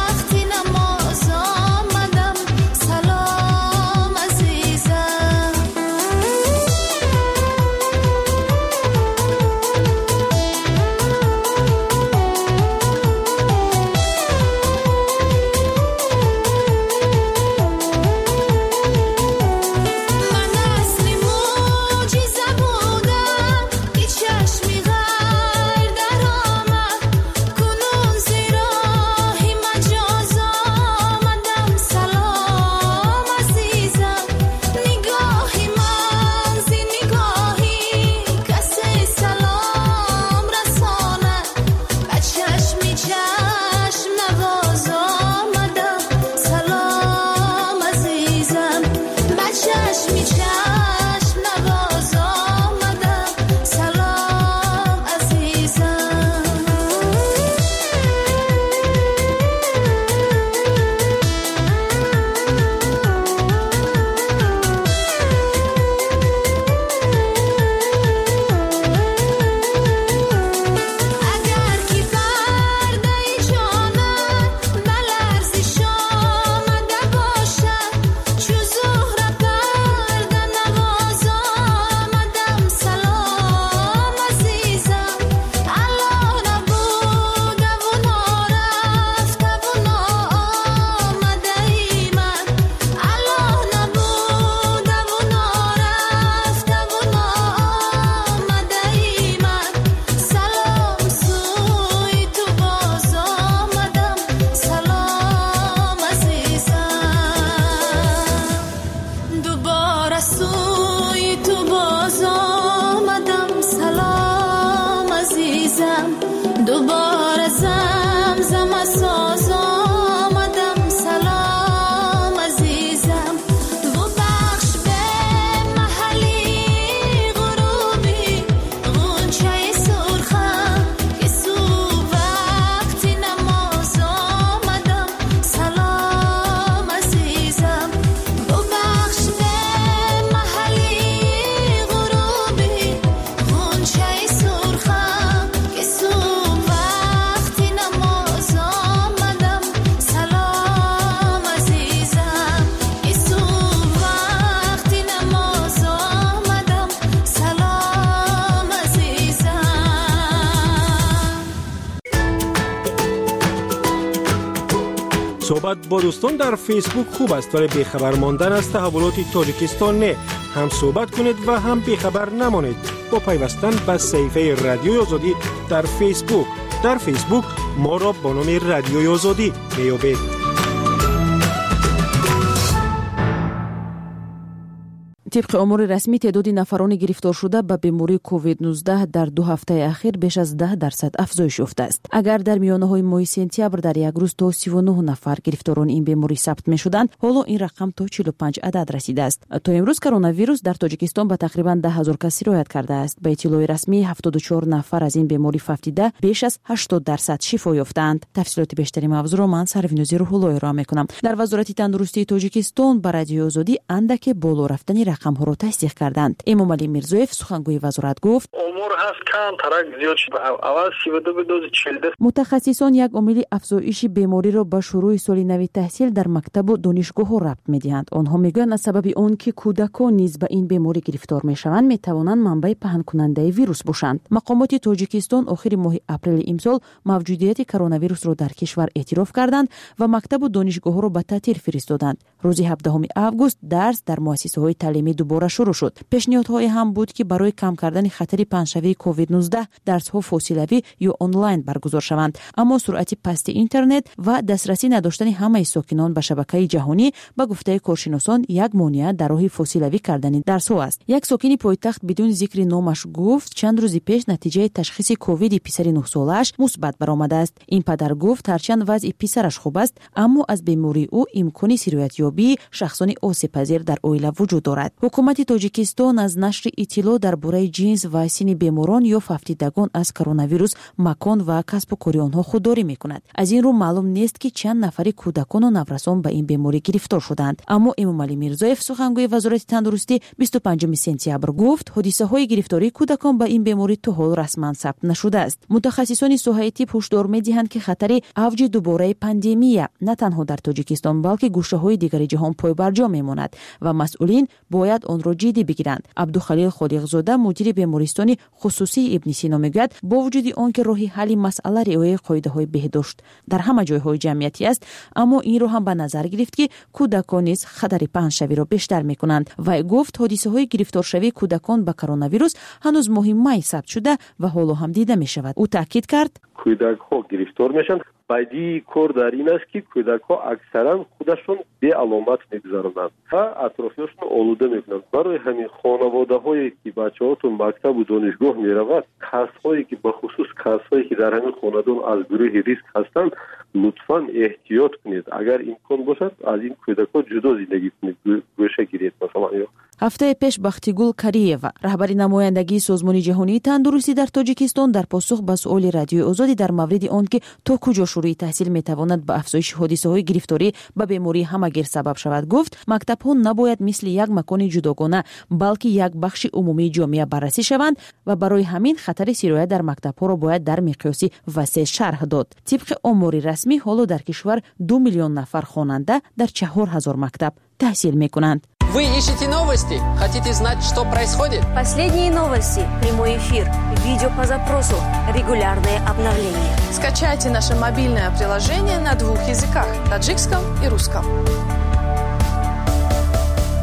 عزیزم دوباره زمزم ساز آمدم سلام عزیزم و بخش به محلی غروبی غنچه سرخم که سو وقتی نماز آمدم سلام عزیزم و بخش به محلی غروبی غنچه سرخم که سو وقتی نماز آمدم سلام عزیزم که سو وقتی نماز آمدم سلام عزیزم. صحبت با دوستان در فیسبوک خوب است ولی بیخبر ماندن از تحولات تاجیکستان نه. هم صحبت کنید و هم بیخبر نمانید با پیوستن به صفحه رادیوی آزادی در فیسبوک. در فیسبوک ما را با نام رادیوی آزادی میابید. طبق امور رسمی تعداد نفران گرفتار شده به بیماری کووید نوزده در دو هفته اخیر بیش از ده درصد افزایش یافته است. اگر در میانه‌های ماه سپتامبر در یک روز تا سی و نه نفر گرفتاران این بیماری ثبت می‌شدند، حالا این رقم تا چهل و پنج عدد رسیده است. تا امروز کرونا ویروس در تاجیکستان به تقریبا ده هزار کس سرایت کرده است. به اطلاع رسمی هفتاد و چهار نفر از این بیماری ففدیده بیش از هشتاد درصد شفا یافتند. تفصیلات بیشتری موضوع را من سروینوزی روح‌الله را می‌کنم. در وزارت تندرستی تاجیکستان به رادیوی آزادی اندک بالا رفتن رقم‌ها را تصدیق کردند. امام علی میرزویف سخنگوی وزارت گفت امور هست کم ترک زیاد شد. اول سی و دو به دوز چهل. متخصصان یک عامل افزایش بیماری را به شروع سال نو تحصیل در مکتب و دانشگاه ربط می‌دهند. آنها میگویند از سبب آن که کودکان نیز به این بیماری گرفتار میشوند میتوانند منبع پهن کننده ویروس باشند. مقامات تاجیکستان آخر ماه اپریل امسال موجودیت کرونا ویروس را در کشور اعتراف کردند و مکتب و دانشگاه را به تعطیل فرستادند. روز هفدهم آگوست درس در مؤسسه‌های تعلیمی دوباره شروع شد. پیشنهادهای هم بود که برای کم کردن خطر پنجشنبه کووید نوزده درس‌ها فاصله‌ای یا آنلاین برگزار شوند، اما سرعت پست اینترنت و دسترسی نداشتن همه ساکنان به شبکه جهانی به گفته کارشناسان یک مانع در راه فاصله‌ای کردن درس‌ها است. یک ساکن پایتخت بدون ذکر نامش گفت چند روز پیش نتیجه تشخیص کووید پسر نه سالش مثبت برآمده است. این پدر گفت هرچند وضع پسرش خوب است اما از بیماری او امکان سرایت یابی شخصان آسیب‌پذیر در عائله وجود دارد. حکومت تاجیکستان از نشر اطلاع درباره جنس و سن بیماران یا ففدیدگان از کرونا ویروس مکان و کسب و کار آنها خودداری می‌کند. از این رو معلوم نیست که چند نفر کودکان و نورسان به این بیماری گرفتار شدند. اما امام علی میرزویف سخنگوی وزارت تندرستی بیست و پنجم سپتامبر گفت حادثه‌های گرفتاری کودکان به این بیماری تا حال رسما ثبت نشده است. متخصصان صحه طب هشدار می‌دهند که خطر اوج دوباره پاندمی نه تنها در تاجیکستان بلکه گوشه‌های دیگر جهان پایبرجا می‌ماند و مسئولین باید آن را جدی بگیرند. عبدالخلیل خالقزاده مدیر بیمارستان خصوصی ابن سینا میگوید با وجود آنکه راه حل مسئله رعایت قاعده‌های بهداشت در همه جای‌های جمعیتی است، اما این رو هم به نظر گرفت که کودکان نیز خطر پنجشنبه را بیشتر می‌کنند و گفت حادثه‌های گرفتارشوی کودکان به کرونا ویروس هنوز ماه می ثبت شده و حالا هم دیده می‌شود. او تاکید کرد کودک‌ها گرفتار میشن. بدی کار در این است که کودک‌ها اکثرا خودشون به علامت می‌گذارند و اطرافیانشون آلوده می‌کنند. برای همین خانواده‌هایی که بچه‌ها تو مکتب و دانشگاه می‌روند، کسایی که به خصوص کسایی که در همین خاندان از گروه ریسک هستند، لطفاً احتیاط کنید. اگر امکان باشد از این کودک‌ها جدا زندگی کنید. گوشه گیرید مثلا. یا هفته پیش بختیگول کریوا رهبر نمایندگی سازمان جهانی تندرستی در تاجیکستان در پاسخ به سؤال رادیوی آزادی در مورد آنکه تا کجا شروع تحصیل میتواند به افزایش حادثه‌های گرفتاری به بیماری همگیر سبب شود گفت مکتب‌ها نباید مثل یک مکان جداگانه بلکه یک بخش عمومی جامعه بررسی شوند و برای همین خطر سرایت در مکتب‌ها را باید در مقیاس وسیع شرح داد. طبق امور رسمی حالا در کشور دو میلیون نفر خواننده در چهار هزار مکتب تحصیل میکنند. Вы ищете новости? Хотите знать, что происходит? Последние новости, прямой эфир, видео по запросу, регулярные обновления. Скачайте наше мобильное приложение на двух языках – таджикском и русском.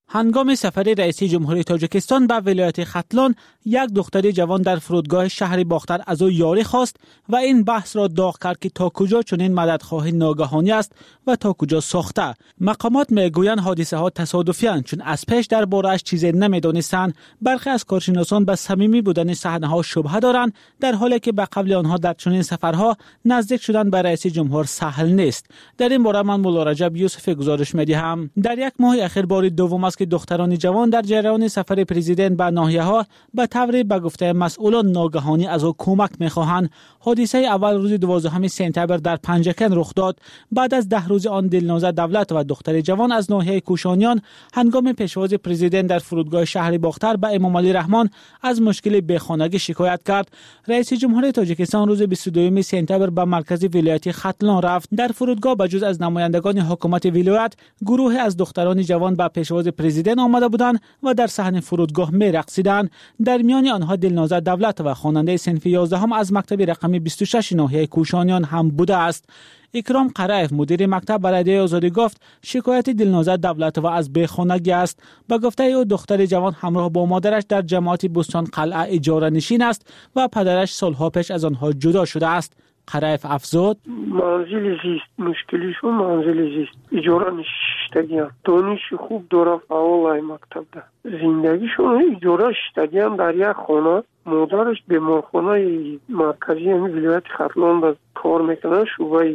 هنگام سفر رئیس جمهوری تاجیکستان به ولایت ختلان، یک دختر جوان در فرودگاه شهر باختر از او یاری خواست و این بحث را داغ کرد که تا کجا چنین مددخواهی ناگهانی است و تا کجا ساخته. مقامات میگویند حادثه ها تصادفی اند، چون از پیش درباره‌اش چیزی نمیدانستند. برخی از کارشناسان به صمیمی بودن صحنه ها شبهه دارند، در حالی که به قبل آنها در چنین سفرها نزدیک شدن به رئیس جمهور سهل نیست. در این باره من مولا رجب یوسف گزارش می‌دهم. در یک ماه اخیر بار دوم است که دختران جوان در جریان سفر پرزیدنت به ناحیه‌ها به طور به گفته مسئولان ناگهانی از او کمک می‌خواهند. حادثه اول روز دوازدهم سپتامبر در پنجکن رخ داد. بعد از ده روز آن دلناز دولت و دختر جوان از ناحیه کوشانیان هنگام پیشواز پرزیدنت در فرودگاه شهر باختر به امام علی رحمان از مشکل بیخانگی شکایت کرد. رئیس جمهور تاجیکستان روز بیست و دوم سپتامبر به مرکز ولایت ختلان رفت. در فرودگاه بجز از نمایندگان حکومت ولایت، گروه از دختران جوان به پیشواز پرزیدنت آمده بودند و در صحن فرودگاه می رقصیدند. در میان آنها دلناز دولت و خواننده صنف یازدهم از مکتب رقم بیست و شش ناحیه کوشانیان هم بوده است. اکرام قرائف مدیر مکتب برادری آزادی گفت شکایت دلناز دولت و از بیخانگی است. به گفته او دختر جوان همراه با مادرش در جماعت بستان قلعه اجاره نشین است و پدرش سالها پیش از آنها جدا شده است. قرائف افزود منزل زیست مشکلیشون منزل زیست اجاره نشیدگیان دانش خوب داره فعال مکتب ده زندگیشون اجاره شدگیان در یک خانه مادرش بیمارخانه مرکزی ولایت ختلان به کار میکنه شعبه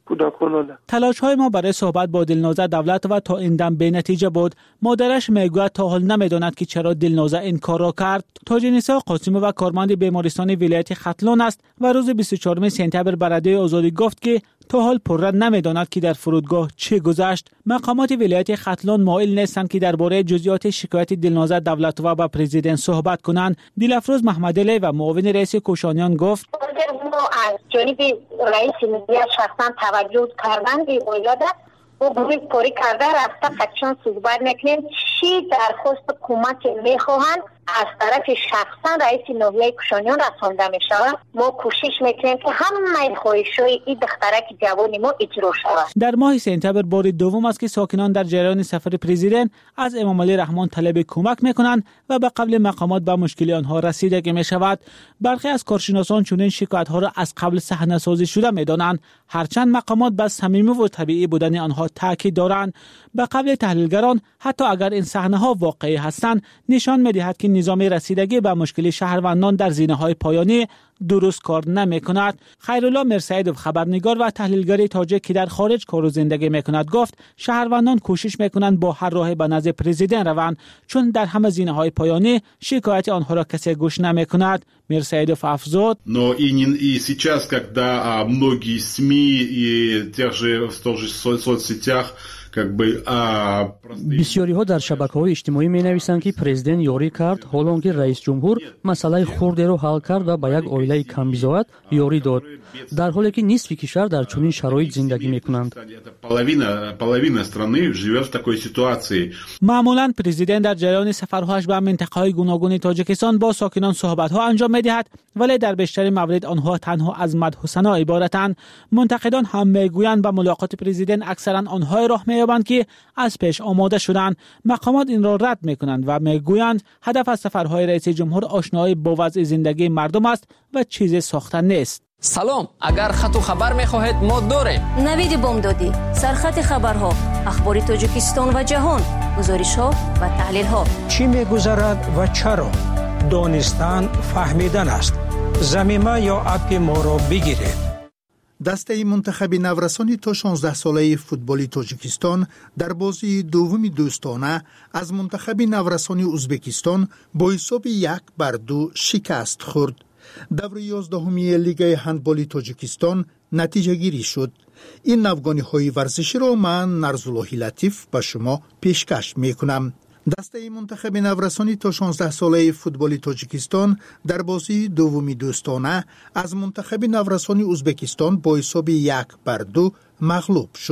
تلاش های ما برای صحبت با دلنازه دولت و تا این دم بی نتیجه بود. مادرش میگوید تا حال نمیداند که چرا دلنازه این کار را کرد. تاج‌نسا قاسمی و کارمند بیمارستان ولایت ختلان است و روز بیست و چهارم سپتامبر برادری آزادی گفت که تا حال پررد نمیداند که در فرودگاه چه گذشت. مقامات ولایت ختلان مایل نیستند که درباره جزئیات شکایت دلنازه دولت و با پرزیدنت صحبت کنند. دلافروز محمدعلی و معاون رئیس کوشانیان گفت ما از جانب رئیس ملی شخصا توجه کردن به ولادت و گروه پوری کرده رفته قطعا صحبت نکنیم چی درخواست کمک میخواهند از طرف شخصا رئیس ناحیه کوشانیان رسانده می شود. ما کوشش میکنیم که همه خواهش‌های این دخترک جوان ما اجرا شود. در ماه سپتامبر بار دوم است که ساکنان در جریان سفر پرزیدنت از امام علی رحمان طلب کمک میکنند و به قبل مقامات به مشکل آنها رسیدگی می شود. برخی از کارشناسان چنین شکایت ها را از قبل صحنه سازی شده میدانند، هرچند مقامات به صمیمی و طبیعی بودن آنها تاکید دارند. به قبل تحلیلگران حتی اگر این صحنه ها واقعی هستند نشان میدهد که نظام رسیدگی به مشکل شهروندان در زینه‌های پایانی درست کار نمی‌کند. خیرالله میرسیدوف خبرنگار و تحلیلگر تاجیک که در خارج کار و زندگی می‌کند گفت شهروندان کوشش می‌کنند با هر راهی به نزد پرزیدنت روند، چون در همه زینه‌های پایانی شکایت آنها را کسی گوش نمی‌کند. میرسیدوف افزود но и не и сейчас когда многие СМИ и тех же в тех же соцсетях بسیاری ها در شبکه‌های اجتماعی می‌نویسند که پرزیدنت یاری کرد، حالان که رئیس جمهور مسئله خردی را حل کرد و به یک عائله کم‌بضاعت یاری داد، در حالی که نصف کشور در چنین شرایط زندگی می‌کنند. معمولاً پرزیدنت در جریان سفرهایش به منطقه‌های گوناگون تاجیکستان با ساکنان صحبت‌ها انجام می‌دهد، ولی در بیشتر موارد آنها تنها از مدح و ثنا عبارتند. منتقدان هم می‌گویند به ملاقات پرزیدنت اکثراً آنها راه می‌یابند که از پیش آماده شدند. مقامات این را رد می‌کنند و می‌گویند هدف از سفرهای رئیس جمهور آشنایی با وضع زندگی مردم است و چیزی ساخته نیست. سلام، اگر خط و خبر می‌خواهید ما داریم. نوید بامدادی، سرخط خبرها، اخبار تاجیکستان و جهان، گزارش‌ها و تحلیل‌ها. چی می‌گذرد و چرا؟ دانستن فهمیدن است. زمینه یا اپ ما را بگیرید. دسته منتخب نورسانی تا شانزده ساله فوتبالی تاجیکستان در بازی دومی دوستانه از منتخب نورسانی ازبکستان با حساب یک بر دو شکست خورد. دور یازدهمی لیگ هندبالی تاجیکستان نتیجه گیری شد. این نوگانی های ورزشی را من نرزالله لطیف به شما پیشکش می کنم. دسته منتخب نورسانی تا شانزده ساله فوتبالی تاجیکستان در بازی دومی دوستانه از منتخب نورسانی ازبکستان با حساب یک بر دو مغلوب شد.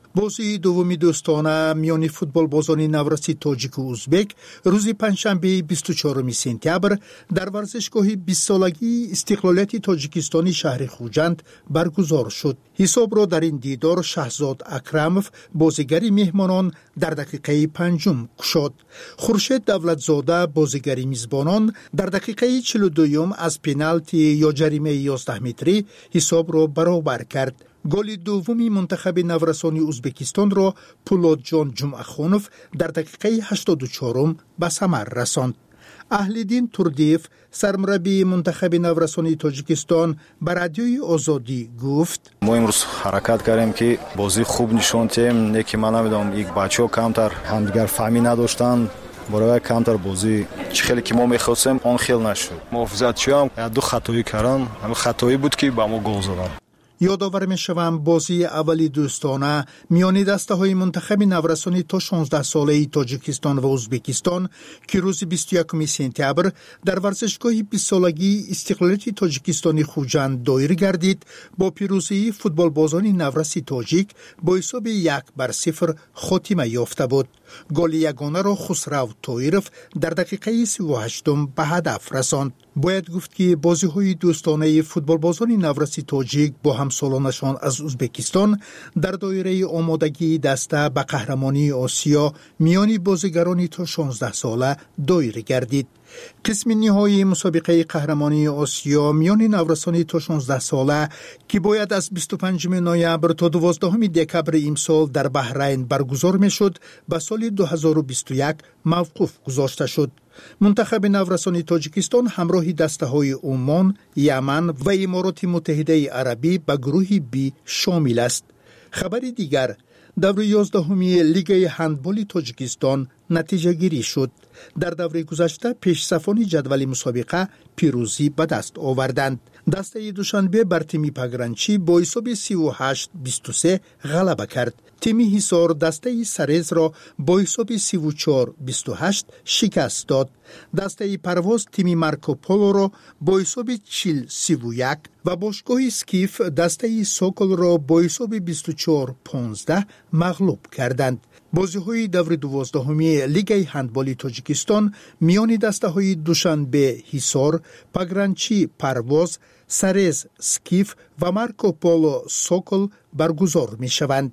بازی دومی دوستانه میان فوتبالبازان نورسی تاجیک و ازبک روز پنجشنبه بیست و چهارم سپتامبر در ورزشگاه بیست سالگی استقلالیت تاجیکستانی شهر خوجند برگزار شد. حساب را در این دیدار شهزاد اکرموف بازیگر میهمانان در دقیقه پنجم گشاد. خورشید دولتزاده بازیگر میزبانان در دقیقه چهل و دوم از پنالتی یا جریمه یازده متری حساب را برابر کرد. گل دومی منتخب نورسانی ازبکستان را پولادجان جمعخانوف در دقیقه هشتاد و چهارم به ثمر رساند. اهلدین تردیف سرمربی منتخب نورسانی تاجیکستان به رادیوی آزادی گفت: ما امروز حرکت کردیم که بازی خوب نشون دادیم، نکی من نمیدونم یک بچه‌ها کمتر همدیگر فهمی نداشتن، برای کمتر بازی چه خیلی که ما می‌خواستیم اون خیلی نشد. محافظتچی هم دو خطایی کردن، همین خطایی بود که با ما گل زدن. یادآور می‌شوم بازی اولی دوستانه میان دسته‌های منتخب نورسانی تا شانزده ساله تاجیکستان و ازبکستان که روز بیست و یکم سپتامبر در ورزشگاه بیست سالگی استقلالیت تاجیکستانی خوجند دایر گردید، با پیروزی فوتبالبازان نورسی تاجیک با حساب یک بر صفر خاتمه یافته بود. گل یگانه را خسرو طایرف در دقیقه سی و هشتم به هدف رساند. باید گفت که بازی‌های دوستانه فوتبالبازان نورسی تاجیک با همسالانشان از ازبکستان در دایره آمادگی دسته به قهرمانی آسیا میان بازیگران تا شانزده ساله دایر گردید. قسم نهایی مسابقه قهرمانی آسیا میان نورسانی تا شانزده ساله که باید از بیست و پنجم نوامبر تا دوازدهم دکبر امسال در بحرین برگزار میشد، به سال دو هزار و بیست و یک موقوف گذاشته شد. منتخب نورسانی تاجیکستان همراه دسته‌های عمان، یمن و امارات متحده عربی به گروه بی شامل است. خبر دیگر: دور یازدهمی لیگ هندبال تاجیکستان نتیجه گیری شد. در دوره گذشته پیشصفان جدول مسابقه پیروزی به دست آوردند. دسته دوشنبه بر تیم پگرانچی با حساب سی و هشت بیست و سه غلبه کرد. تیم حصار دسته سرز را با حساب سی و چهار بیست و هشت شکست داد. دسته پرواز تیم مارکوپولو را با حساب چهل سی و یک و باشگاه اسکیف دسته سوکل را با حساب بیست و چهار پانزده مغلوب کردند. بازی‌های دور دوازدهمی لیگ هندبال تاجیکستان میان دسته‌های دوشنبه حصار، پگرانچی پرواز، سرز اسکیف و مارکوپولو سوکل برگزار می‌شوند.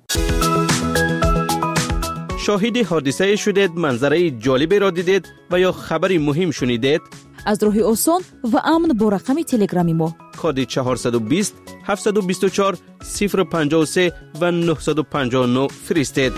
شاهد حادثه شدید، منظره جالبی را دیدید و یا خبری مهم شنیدید؟ از راه آسان و امن با رقم تلگرامی ما کد چهارصد و بیست هفتصد و بیست و چهار صفر پنجاه و سه و نهصد و پنجاه و نه فرستید.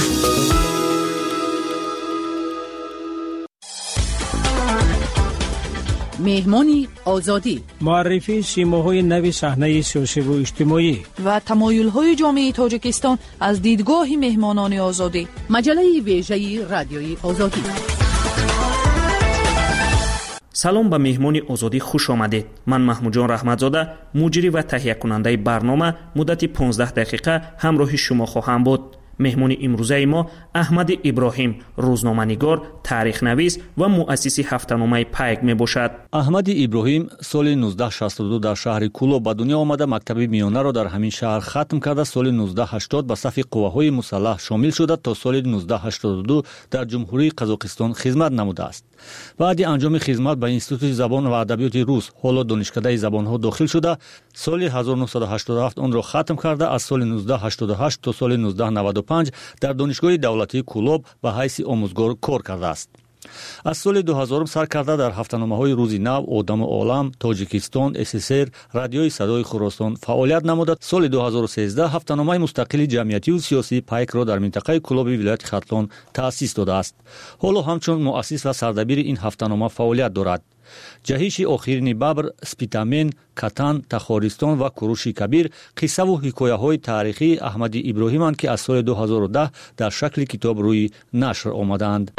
مهمانی آزادی، معرفی سیماهای نوی صحنه سیاسی و اجتماعی و تمایل‌های جامعه تاجیکستان از دیدگاه مهمانان آزادی. مجله ویژه رادیوی آزادی. سلام به مهمانی آزادی خوش آمدید. من محمود جان رحمتزاده، مجری و تهیه کننده برنامه، مدت پانزده دقیقه همراه شما خواهم بود. مهمانی امروزه ما احمد ابراهیم، روزنامه‌نگار، تاریخ نویس و مؤسس هفته‌نامه پیک می باشد. احمد ابراهیم سال نوزده صد و شصت و دو در شهر کولو به دنیا آمده. مکتب میانه را در همین شهر ختم کرده. سال نوزده هشتاد به صف قواهای مسلح شامل شده تا سال نوزده هشتاد و دو در جمهوری قزاقستان خدمت نموده است. بعد انجام خدمت به انستیتوت زبان و ادبیات روس، حالا دانشکده زبان‌ها داخل شده. سال هزار و نهصد و هشتاد و هفت آن را ختم کرده. از سال نوزده هشتاد و هشت تا سال نوزده نود و پنج در دانشگاه دولتی کولوب به حیث آموزگار کار کرده است. از سال دو هزار سر کرده در هفته‌نامه‌های روزی نو، آدم عالم، تاجیکستان، اس اس ار، رادیوی صدای خراسان فعالیت نموده. سال دو هزار و سیزده هفته‌نامه مستقل جمعیتی و سیاسی پیک را در منطقه کولوب ولایت ختلان تأسیس داده است. حالا همچون مؤسس و سردبیر این هفته‌نامه فعالیت دارد. جهیش آخرین ببر، سپیتامن، کتان، تخارستان و کروشی کبیر قصه و حکایه‌های تاریخی احمد ابراهیم‌اند که از سال دو هزار و ده در شکل کتاب روی نشر آمدند.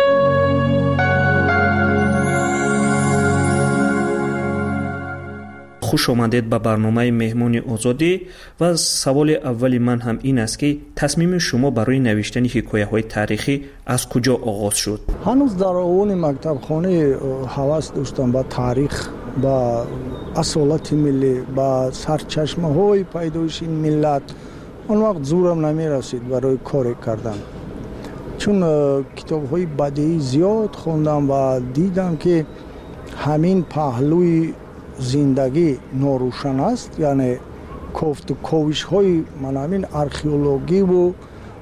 خوش آمدید به برنامه مهمانی آزادی و سوال اولی من هم این است که تصمیم شما برای نوشتن حکایه‌های تاریخی از کجا آغاز شد؟ هنوز در اون مکتب خانه هوس داشتم با تاریخ، با اصالت ملی، با سرچشمه های پیدایش این ملت اون وقت زورم نمیرسید برای کار کردن، چون کتاب‌های بدیعی زیاد خوندم و دیدم که همین پهلوی زندگی ناروشن است، یعنی کوفت و کوشش‌های من همین آرکئولوژی و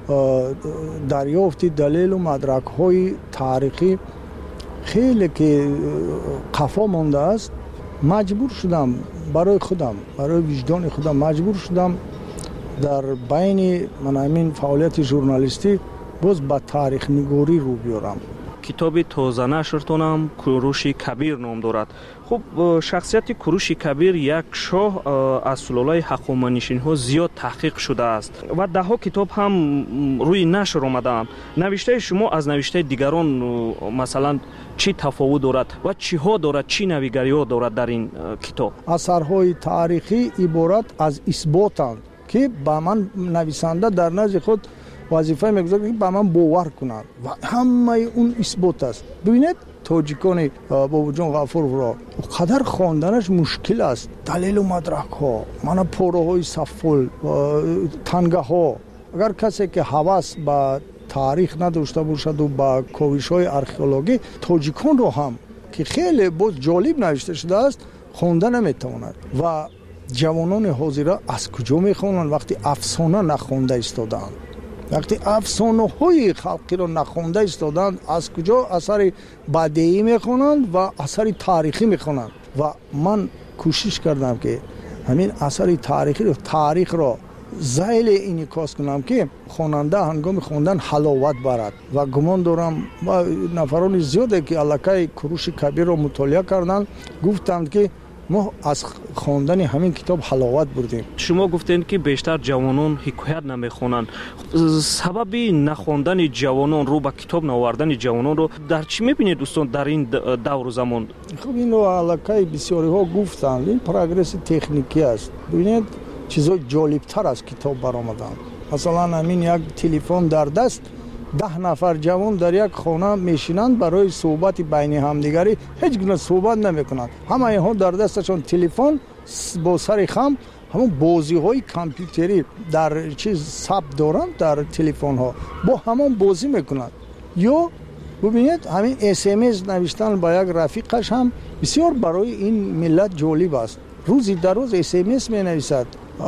دریافت دلیل و مدرک‌های تاریخی خیلی که قفا مانده است. مجبور شدم برای خودم، برای وجدان خودم مجبور شدم در بین من همین فعالیت ژورنالیستی باز با تاریخ نگاری رو بیارم. کتاب تازه نشرتونم کوروش کبیر نام دارد. خب شخصیت کوروش کبیر یک شاه از سلالای هخامنشیان ها زیاد تحقیق شده است و ده ها کتاب هم روی نشر آمده. نوشته شما از نوشته دیگران مثلا چی تفاوت دارد و چی ها دارد، چی نویگری ها دارد در این کتاب؟ اثرهای تاریخی عبارت از اثباتند که با من نویسنده در نزد خود وظیفه میگذارد که با من باور کنند و همه اون اثبات است. ببینید تاجیکان بابا جان غفور را قدر خواندنش مشکل است. دلیل و مدرک ها، من پاره های سفل تنگه ها، اگر کسی که هوس با تاریخ نداشته باشد و با کوشش های آرکئولوژی، تاجیکان رو هم که خیلی بود جالب نوشته شده است خوانده نمیتواند. و جوانان حاضر از کجا میخوانند وقتی افسانه نخوانده ایستادند؟ وقتی افسانه های خلقی را نخوانده ایستادند از کجا اثر بدیعی میخوانند و اثر تاریخی میخوانند؟ و من کوشش کردم که همین اثر تاریخی رو تاریخ را زیل انعکاس کنم که خواننده هنگام خواندن حلاوت برد. و گمان دارم و نفران زیاده که الکای کوروش کبیر را مطالعه کردند گفتند که ما از خواندن همین کتاب حلاوت بردیم. شما گفتین که بیشتر جوانان حکایت نمیخونن. سبب نخواندن جوانان رو با کتاب نوردن جوانان رو در چی میبینید دوستان در این دور و زمان؟ خب این رو علاقه بسیاری ها گفتند این پروگرس تکنیکی است. ببینید چیزای جالبتر از کتاب برآمدن. مثلا همین یک تلفن در دست، ده نفر جوان در یک خانه میشینند برای صحبت بین همدیگری هیچ گونه صحبت نمیکنند. همه اینها در دستشون تلفن با سر خم همون بازی های کامپیوتری در چیز ثبت دارند در تلفن ها با همون بازی میکنند. یا ببینید همین اس ام اس نوشتن با یک رفیقش هم بسیار برای این ملت جالب است. روزی در روز اس ام اس می نویسد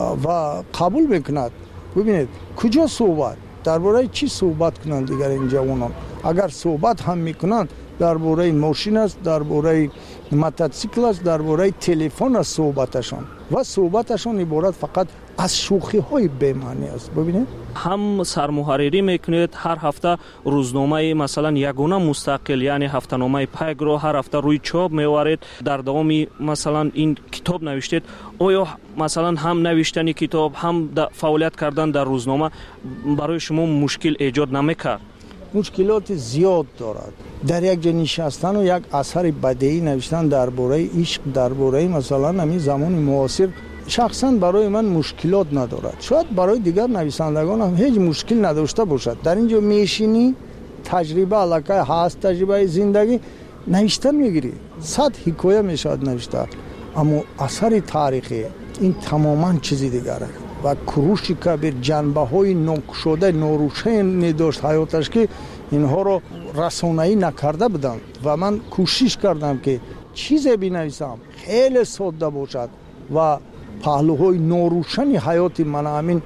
و قبول میکند. ببینید کجا صحبت درباره چی صحبت کنند دیگر این جوانان؟ اگر صحبت هم میکنند درباره ماشین است، درباره موتورسیکل است، درباره تلفن است صحبتشان و صحبتشان عبارت فقط از شوخی های بی معنی است. ببینید هم سرمحرری میکنید هر هفته روزنامه مثلا یگانه مستقل یعنی هفته‌نامه پیگ رو هر هفته روی چاپ میوارید. در دوامی مثلا این کتاب نوشتید. آیا مثلا هم نوشتن کتاب هم فعالیت کردن در روزنامه برای شما مشکل ایجاد نمیکرد؟ مشکلات زیاد دارد. در یک جا نشستن و یک اثر بدیعی نوشتن درباره عشق، درباره مثلا همین زمان معاصر شخصا برای من مشکلات ندارد. شاید برای دیگر نویسندگان هم هیچ مشکل نداشته باشد. در اینجا میشینی تجربه علاقه هست، تجربه زندگی نوشتن میگیری، صد حکایه میشود نوشته. اما اثر تاریخی این تماما چیزی دیگره. و کوروش کبیر جنبه های ناگشوده ناروشن داشت حیاتش که اینها رو رسانه‌ای نکرده بودن و من کوشش کردم که چیزی بنویسم خیلی ساده باشد و پهلوهای ناروشن حیات من همین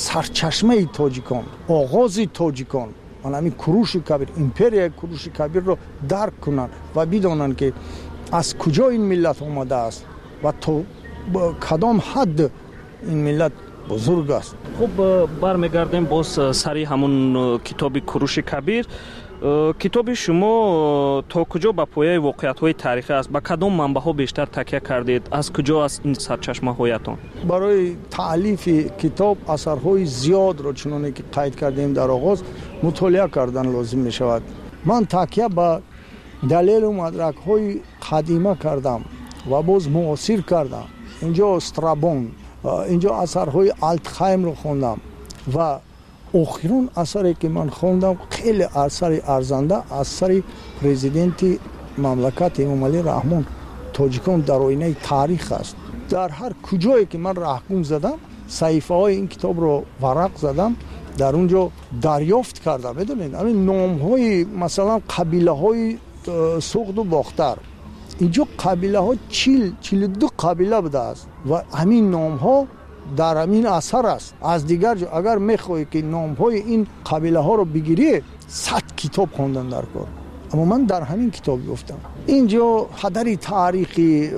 سرچشمه تاجیکان، آغاز تاجیکان، من همین کوروش کبیر، امپریا کوروش کبیر رو درک کنن و بدانن که از کجا این ملت آمده است و تا کدام حد این ملت بزرگ است. خب برمیگردیم باز سری همون کتاب کوروش کبیر. کتاب شما تا کجا با پایه واقعیت های تاریخی است؟ با کدام منبع ها بیشتر تکیه کردید؟ از کجا است این سرچشمه هایتان؟ برای تالیف کتاب اثرهای زیاد را چنانه که قید کردیم در آغاز مطالعه کردن لازم می شود. من تکیه با دلیل و مدرک های قدیمه کردم و باز معاصر کردم. اینجا استرابون، اینجا اثرهای آلتخایم رو خوندم و آخرین اثری که من خوندم خیلی اثر ارزنده اثر پرزیدنت مملکت امام علی رحمان تاجیکان در آینه تاریخ است. در هر کجایی که من رهگم زدم صحیفه های این کتاب رو ورق زدم، در اونجا دریافت کردم. بدونید همین نام های مثلا قبیله های سغد و باختر، اینجا قبیله ها چیل چیل دو قبیله بوده است و همین نام ها در همین اثر است. از دیگر جا اگر میخوایی که نام های این قبیله ها رو بگیری صد کتاب خوندن در کار، اما من در همین کتاب گفتم. اینجا حدر تاریخی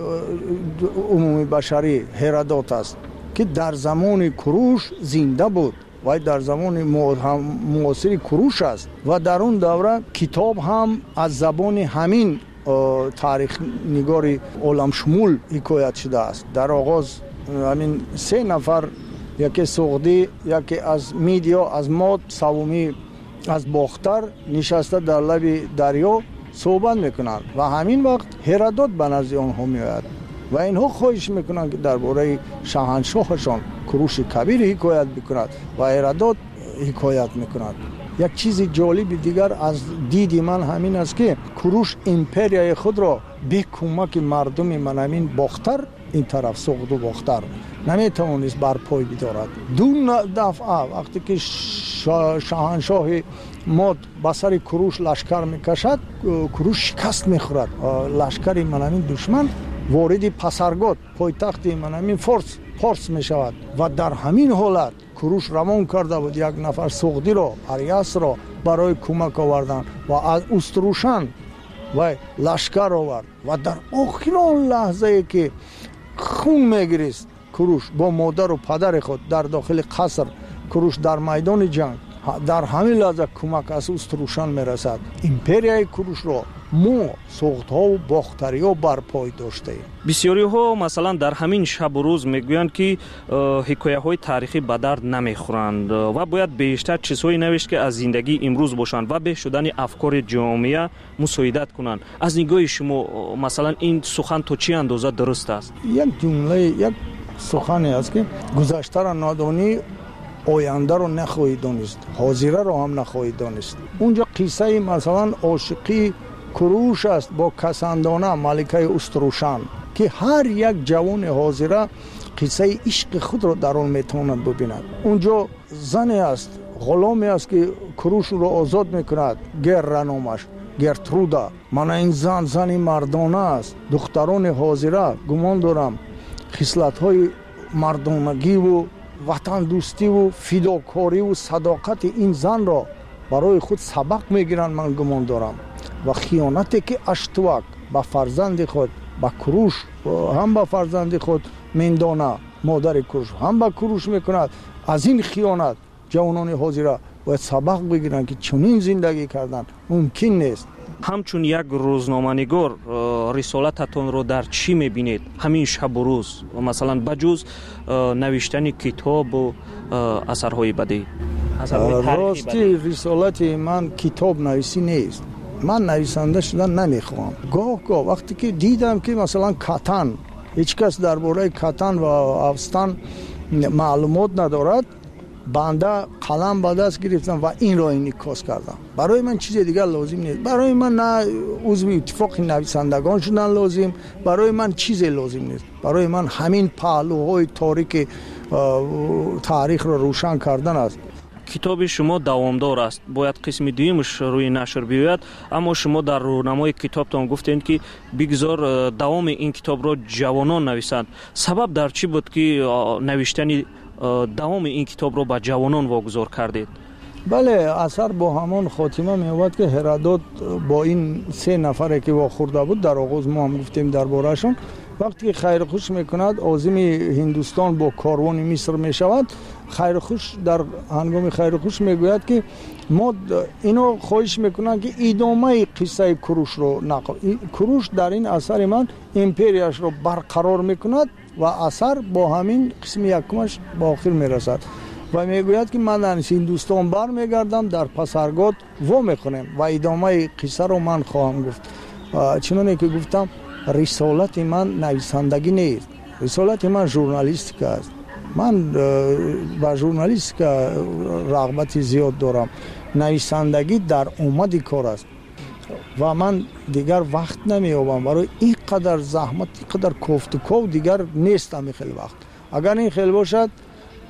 عمومی بشری هرودوت است که در زمان کوروش زنده بود و در زمان معاصر کوروش است و در اون دوره کتاب هم از زبان همین تاریخ نگاری عالم شمول حکایت شده است. در آغاز همین سه نفر، یکی سغدی، یکی از میدیا، از ماد، سومی از باختر نشسته در لب دریا صحبت میکنند و همین وقت هرودوت به نزد آنها میآید و اینها خواهش میکنند که درباره شاهنشاهشان کوروش کبیر حکایت بکند و هرودوت حکایت میکند. یک چیز جالب دیگر از دید من همین است که کوروش امپریای خود را به کمک مردم منامین باختر، این طرف سغد و باختر، نمیتوانست بر پای بدارد. دو دفعه وقتی که شاهنشاه ماد به سر کوروش لشکر میکشد، کوروش شکست میخورد. لشکر منامین دشمن وارد پسرگاد، پایتخت منامین فارس پارس میشود و در همین حالت کوروش روان کرده بود یک نفر سغدی را، اریاس را برای کمک آوردن و از استروشن و لشکر آورد و در آخر آن لحظه که خون میگریست کوروش با مادر و پدر خود در داخل قصر، کوروش در میدان جنگ، در همین لحظه کمک از استروشن میرسد. امپریای کوروش را ما سغدها و باختری ها برپای داشته ایم. بسیاری ها مثلا در همین شب و روز میگویند که حکایه های تاریخی به درد نمیخورند و باید بیشتر چیزهایی نوشت که از زندگی امروز باشند و به شدن افکار جامعه مساعدت کنند. از نگاه شما مثلا این سخن تا چی اندازه درست است؟ یک جمله، یک سخنی است که گذشته را نادانی، آینده رو نخواهید دانست، حاضره رو هم نخواهید دانست. اونجا قصه مثلا عاشقی کوروش است با کسندانه ملکه استروشن که هر یک جوان حاضره قصه عشق خود رو در آن میتواند ببیند. اونجا زنی است، غلامی است که کوروش رو آزاد میکند، گر نامش گرترودا. من این زن زنی مردانه است. دختران حاضره گمان دارم خصلت های مردانگی و وطن دوستی و فداکاری و صداقت این زن را برای خود سبق میگیرند. من گمان دارم و خیانتی که اشتوک با فرزند خود، با کوروش هم با فرزند خود میندانه، مادر کوروش هم با کوروش میکند، از این خیانت جوانان حاضره باید سبق بگیرند که چنین زندگی کردن ممکن نیست. همچون یک روزنامه‌نگار رسالتتون رو در چی میبینید همین شب و روز، مثلا بجز نوشتن کتاب و اثرهای بدی؟ راستی رسالت من کتاب نویسی نیست. من نویسنده شدن نمیخوام. گاه گاه وقتی که دیدم که مثلا کتن، هیچ کس درباره کتن و افستان معلومات ندارد، بنده قلم به دست گرفتم و این را انعکاس کردم. برای من چیز دیگر لازم نیست. برای من نه عضو اتفاق نویسندگان شدن لازم، برای من چیز لازم نیست. برای من همین پهلوهای تاریک تاریخ را روشن کردن است. کتاب شما دوامدار است، باید قسم دویمش روی نشر بیاید، اما شما در رونمای کتابتان گفتید که بگذار دوام این کتاب را جوانان نویسند. سبب در چی بود که نوشتن دوام این کتاب را به جوانان واگذار کردید؟ بله، اثر با همان خاتمه می‌آورد که هرودوت با این سه نفری که واخورده بود، در آغاز ما هم گفتیم درباره‌شون، وقتی که خیرخوش میکند عازم هندوستان با کاروان مصر میشود، خیرخوش در هنگام خیرخوش میگوید که ما اینو خواهش میکنن که ادامه قصه کوروش رو نقل. کوروش در این اثر من امپریاش رو برقرار میکند و اثر با همین قسم یکمش با آخر میرسد و میگوید که من در هندوستان بر میگردم، در پسرگاد و میخونم و ادامه قصه رو من خواهم گفت. چنانه که گفتم رسالت من نویسندگی نیست، رسالت من ژورنالیستیک است. من با ژورنالیستیک رغبت زیاد دارم. نویسندگی در اومد کار است و من دیگر وقت نمیابم برای این قدر زحمت، این قدر کوفت و کو دیگر نیستم. این خیلی وقت اگر این خیلی باشد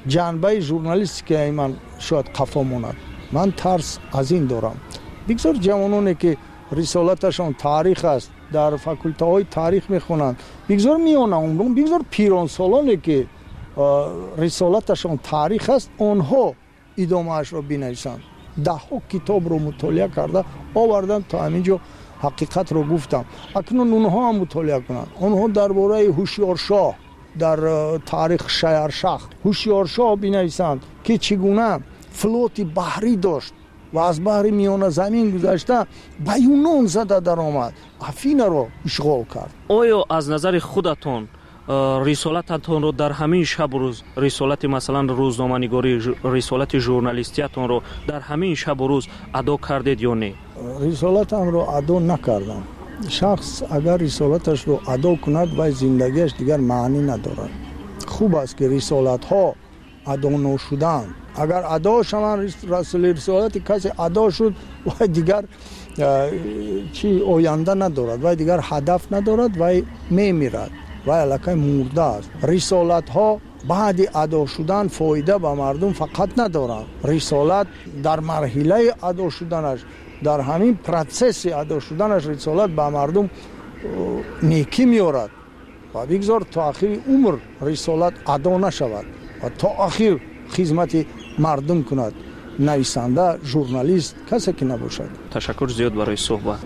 جنبه ژورنالیستیکی من شاید قفا ماند. من ترس از این دارم. بگذار جوانانی که رسالتشان تاریخ است در فاکولته های تاریخ میخونند، بگذار میان عمرون، بگذار پیران سالانی که رسالتشان تاریخ است آنها ادامه اش را بنویسند. ده ها کتاب رو مطالعه کرده آوردم تا همینجا حقیقت رو گفتم. اکنون اونها هم مطالعه کنند. آنها درباره هوشیارشاه در تاریخ شهرشاه هوشیارشاه بنویسند که چگونه فلوت بحری داشت و از بحر میانه زمین گذشته به یونان زده در آمد، افین رو اشغال کرد. آیا از نظر خودتون رسالتتون رو در همین شب و روز، رسالت مثلا روزنامه‌نگاری، رسالت ژورنالیستیتون رو در همین شب و روز ادا کردید یا نه؟ رسالتم رو ادا نکردم. شخص اگر رسالتش رو ادا کند و زندگیش دیگر معنی ندارد. خوب است که رسالت ها ادا نشدن. اگر ادا شوند رسول رسالت کسی ادا شد و دیگر چی آینده ندارد و دیگر هدف ندارد و میمیرد و الکی مرده است. رسالت ها بعد ادا شدن فایده به مردم فقط ندارد. رسالت در مرحله ادا شدنش، در همین پروسس ادا شدنش رسالت به مردم نیکی میارد و بگذار تا آخر عمر رسالت ادا نشود و تا آخر خدمت مردم کند. نویسنده، ژورنالیست، کسی که نباشد. تشکر زیاد برای صحبت.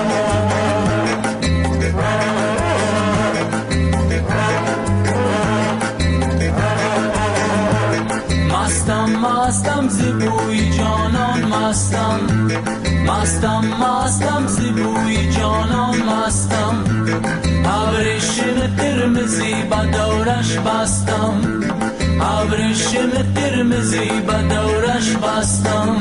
مستم مستم زیبوی جانان مستم، مستم مستم زیبوی جانان مستم، ابریشم قرمزی به دورش بستم، ابریشم قرمزی به دورش بستم.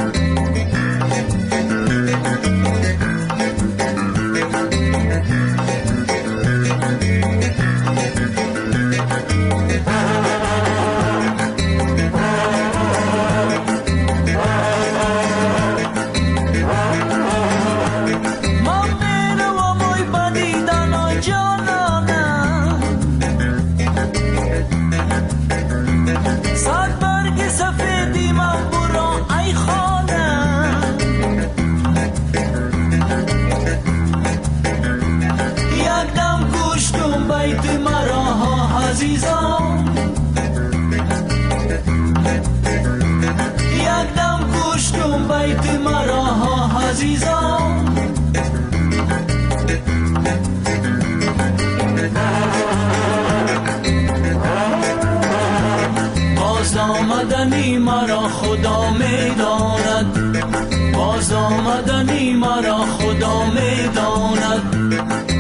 باز آمدنی مرا خدا میداند، باز آمدنی مرا خدا میداند.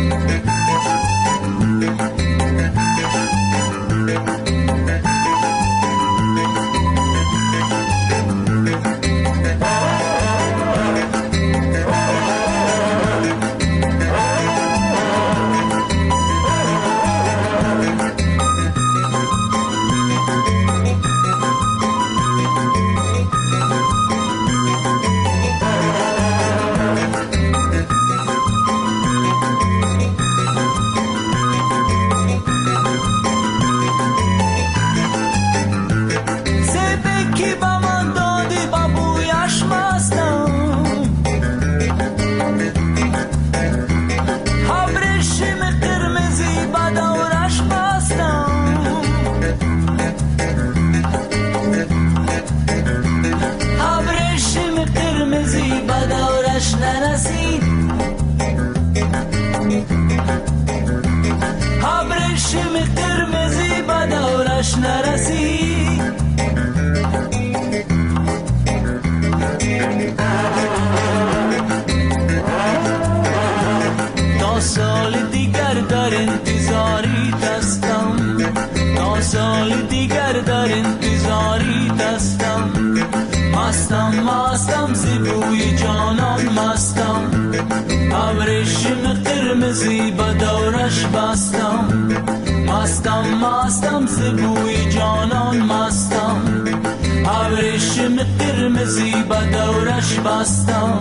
مستم مستم زیبوی جانان مستم، ابریشم قرمزی به دورش بستم. مستم مستم زیبوی جانان مستم، ابریشم قرمزی به دورش بستم.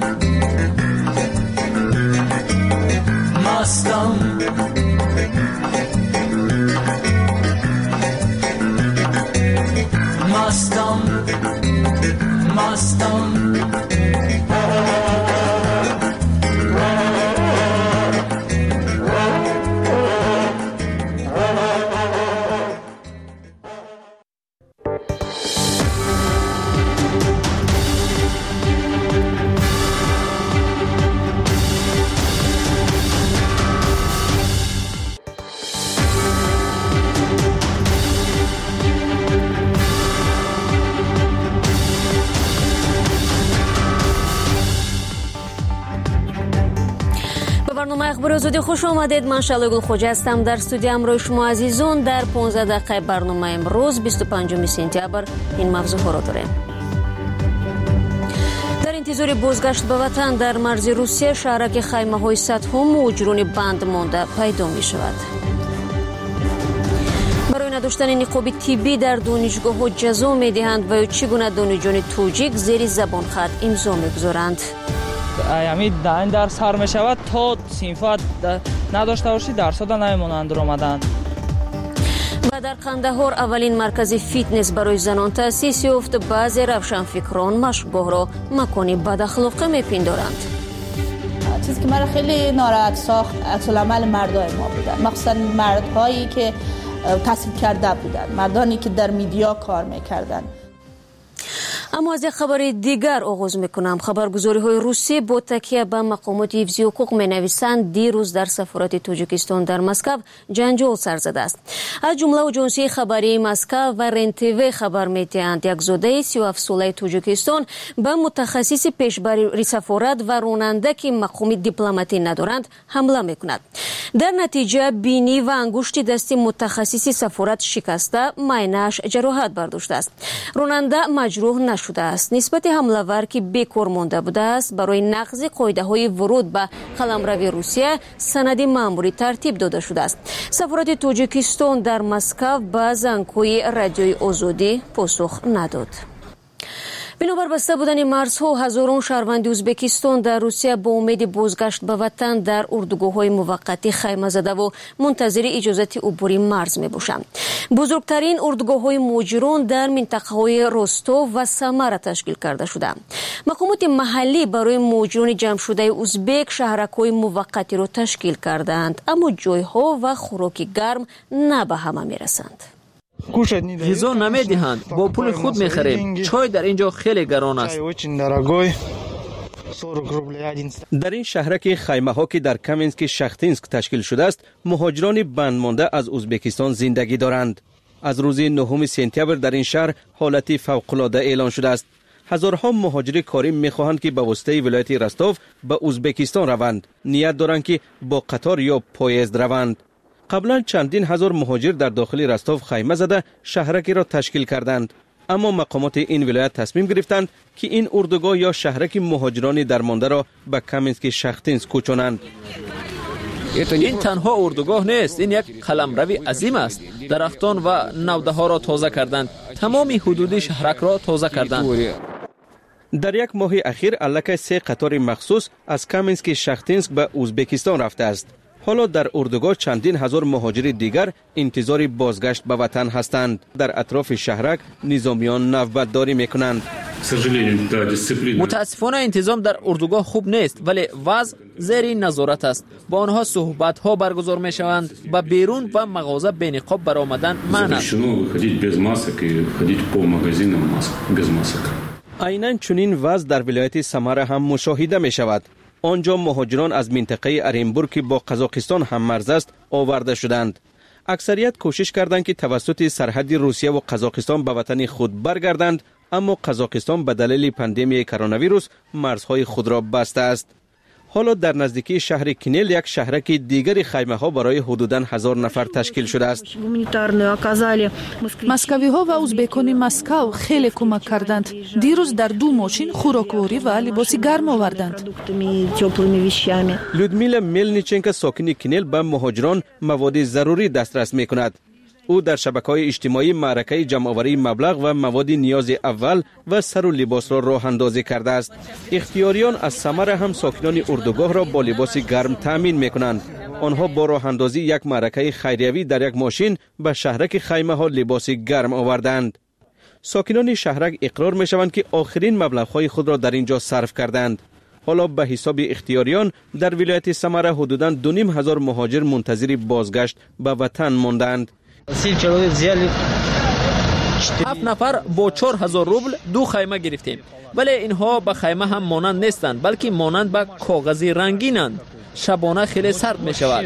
مستم مستم مستم برنامه اخبار آزادی خوش آمدید. من شعله گل خوجه هستم. در استودیو همراه شما عزیزان در پانزده دقیقه برنامه امروز بیست و پنجم سپتامبر این موضوع ها را داریم. در انتظار بازگشت به وطن در مرز روسیه شهرک خیمه های صدها مهاجران بند مانده پیدا می شود. برای نداشتن نقاب طبی در دانشگاه ها جزا می دهند و چگونه دانشجویان توجیک زیر زبان خط امضا می گذارند. یعنی در این درس هر می شود تا صنفت نداشته باشی درس ها نمیمونند آمدن. و در قندهار اولین مرکز فیتنس برای زنان تأسیس یافت. بعضی روشنفکران مشک‌گاه را مکانی بداخلاقی میپندارند. چیزی که مرا خیلی ناراحت ساخت عکس العمل مردای ما بودن، مخصوصا مردهایی که تحصیل کرده بودن، مردانی که در میدیا کار میکردن. اما از یک خبر دیگر آغاز میکنم. خبرگزاری های روسی با تکیه به مقامات حفظی حقوق می نویسند دیروز در سفارت تاجیکستان در مسکو جنجال سر زده است. از جمله اژانسی خبری مسکو و رنتیوی خبر میدهند یک زاده سی و هفت ساله تاجیکستان به متخصص پیشبری سفارت و راننده که مقام دیپلماتی ندارند حمله میکند. در نتیجه بینی و انگشت دست متخصص سفارت شکسته، معاینه‌اش جراحت برداشته است. راننده مجروح نشده است. نسبت حمله‌ور که بیکار مانده بوده است برای نقض قاعده‌های ورود به قلمرو روسیه سند مأموری ترتیب داده شده است. سفارت تاجیکستان در مسکو به زنگ‌های رادیوی آزادی پاسخ نداد. بنابر بسته بودن مرزها هزاران شهروند ازبکستان در روسیه با امید بازگشت به وطن در اردوگاه‌های موقتی خیمه زده و منتظر اجازت عبور مرز می‌باشند. بزرگترین اردوگاه‌های مهاجران در منطقه‌های روستوف و سمر تشکیل کرده شده. مقامات محلی برای مهاجران جمع شده ازبک شهرک‌های موقتی را تشکیل کردند، اما جای‌ها و خوراک گرم نه به همه می‌رسند. غذا نمیدهند، با پول خود میخریم. چای در اینجا خیلی گران است. در این شهرک خیمه ها که در کامینسک شختینسک تشکیل شده است، مهاجران بند مانده از ازبکستان زندگی دارند. از روز نهم سپتامبر در این شهر حالت فوق‌العاده اعلان شده است. هزارها مهاجر کاری میخواهند که به واسطه ولایت رستوف به ازبکستان روند. نیت دارند که با قطار یا پاییزد روند. قبلا چندین هزار مهاجر در داخل رستوف خیمه زده شهرکی را تشکیل کردند، اما مقامات این ولایت تصمیم گرفتند که این اردوگاه یا شهرک مهاجران درمانده را به کامینسک شختینسک کوچانند. این تنها اردوگاه نیست، این یک قلمرو عظیم است. درختان و نوده ها را تازه کردند، تمامی حدود شهرک را تازه کردند. در یک ماه اخیر الکی سه قطار مخصوص از کامینسک شختینسک به ازبکستان رفته است. حالا در اردوگاه چندین هزار مهاجر دیگر انتظار بازگشت به وطن هستند. در اطراف شهرک نظامیان نوبتداری میکنند. متاسفانه انتظام در اردوگاه خوب نیست، ولی وضع زیر نظارت است. با آنها صحبت ها برگزار می شوند. به بیرون و مغازه بی نقاب برآمدن منع است. عیناً چنین وضع در ولایت سمر هم مشاهده می شود. آنجا مهاجران از منطقه ارینبورگ که با قزاقستان هم مرز است آورده شدند. اکثریت کوشش کردند که توسط سرحد روسیه و قزاقستان به وطن خود برگردند، اما قزاقستان به دلیل پاندمی کرونا ویروس مرزهای خود را بسته است. حالا در نزدیکی شهر کنیل یک شهرک دیگر خیمه ها برای حدوداً هزار نفر تشکیل شده است. مسکوی ها و ازبکان مسکو خیلی کمک کردند. دیروز در دو ماشین خوراکواری و لباس گرم آوردند. لودمیلا میلنیچنکا ساکن کنیل به مهاجران مواد ضروری دسترس می کند. او در شبکه‌های اجتماعی معرکه جمع‌آوری مبلغ و مواد نیاز اول و سر و لباس را راه اندازی کرده است. اختیاریان از سمر هم ساکنان اردوگاه را با لباس گرم تامین می‌کنند. آنها با راه اندازی یک معرکه خیریوی در یک ماشین به شهرک خیمه ها لباس گرم آوردند. ساکنان شهرک اقرار می شوند که آخرین مبلغ‌های خود را در اینجا صرف کردند. حالا به حساب اختیاریان در ولایت سمره حدوداً دو نیم هزار مهاجر منتظر بازگشت به وطن ماندند. هفت نفر با چهار هزار روبل دو خیمه گرفتیم، ولی اینها به خیمه هم مانند نیستند، بلکه مانند به کاغذی رنگینند. شبانه خیلی سرد می شود.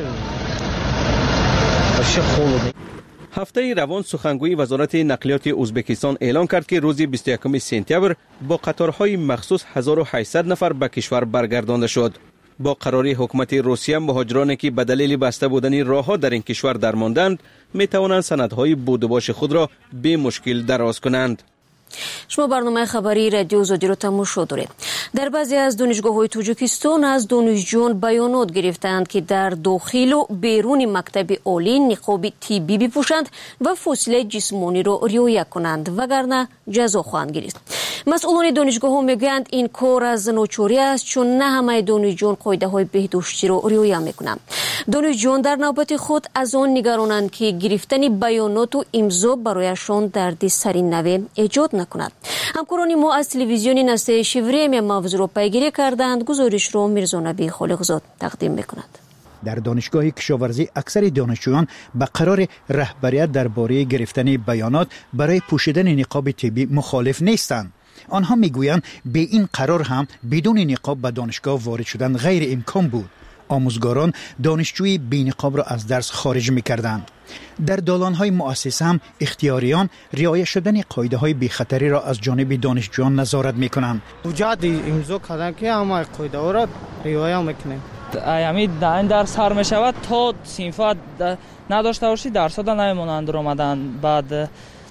هفته روان سخنگوی وزارت نقلیات ازبکستان اعلان کرد که روز بیست و یکم سپتامبر با قطارهای مخصوص هزار و هشتصد نفر به کشور برگردانده شد. با قراری حکومت روسیه مهاجرانی که به دلیل بسته بودن راهها در این کشور درماندند می توانند سندهای بود و باش خود را به مشکل دراز کنند. شما برنامه خبری رادیو آزادی رو تماشا دارید. در بعضی از دانشگاه‌های تاجیکستان از دانشجویان بیانات گرفتند که در داخل و بیرون مکتب عالی نقاب طبی بپوشند و فاصله جسمانی را رعایت کنند وگرنه جزا خواهند گرفت. مسئولان دانشگاه‌ها میگویند این کار از ناچاری است چون نه همه دانشجویان قاعده‌های بهداشتی را رعایت می‌کنند. دانشجویان در نوبت خود از آن نگرانند که گرفتن بیانات و امضا برایشان دردسری نوی ایجاد نکند. همکاران ما از تلویزیون نسته شیوریم موضوع را پیگیری کردند. گزارش را میرزا نبی خالقزاد تقدیم می‌کند. در دانشگاه کشاورزی اکثر دانشجویان به قرار رهبریت درباره گرفتن بیانات برای پوشیدن نقاب طبی مخالف نیستند. آنها میگویند به این قرار هم بدون نقاب به دانشگاه وارد شدن غیر امکان بود. آموزگاران دانشجوی بی نقاب را از درس خارج میکردند. در دالان‌های مؤسسه هم اختیاریان رعایت شدن قاعده‌های بی‌خطری را از جانب دانشجویان نظارت میکنند. وجود امضا کردن که همه قاعده‌ها را رعایت میکنیم. یعنی در این درس سر میشود تا صنفات نداشته باشی درس ها نمیمونند آمدن. بعد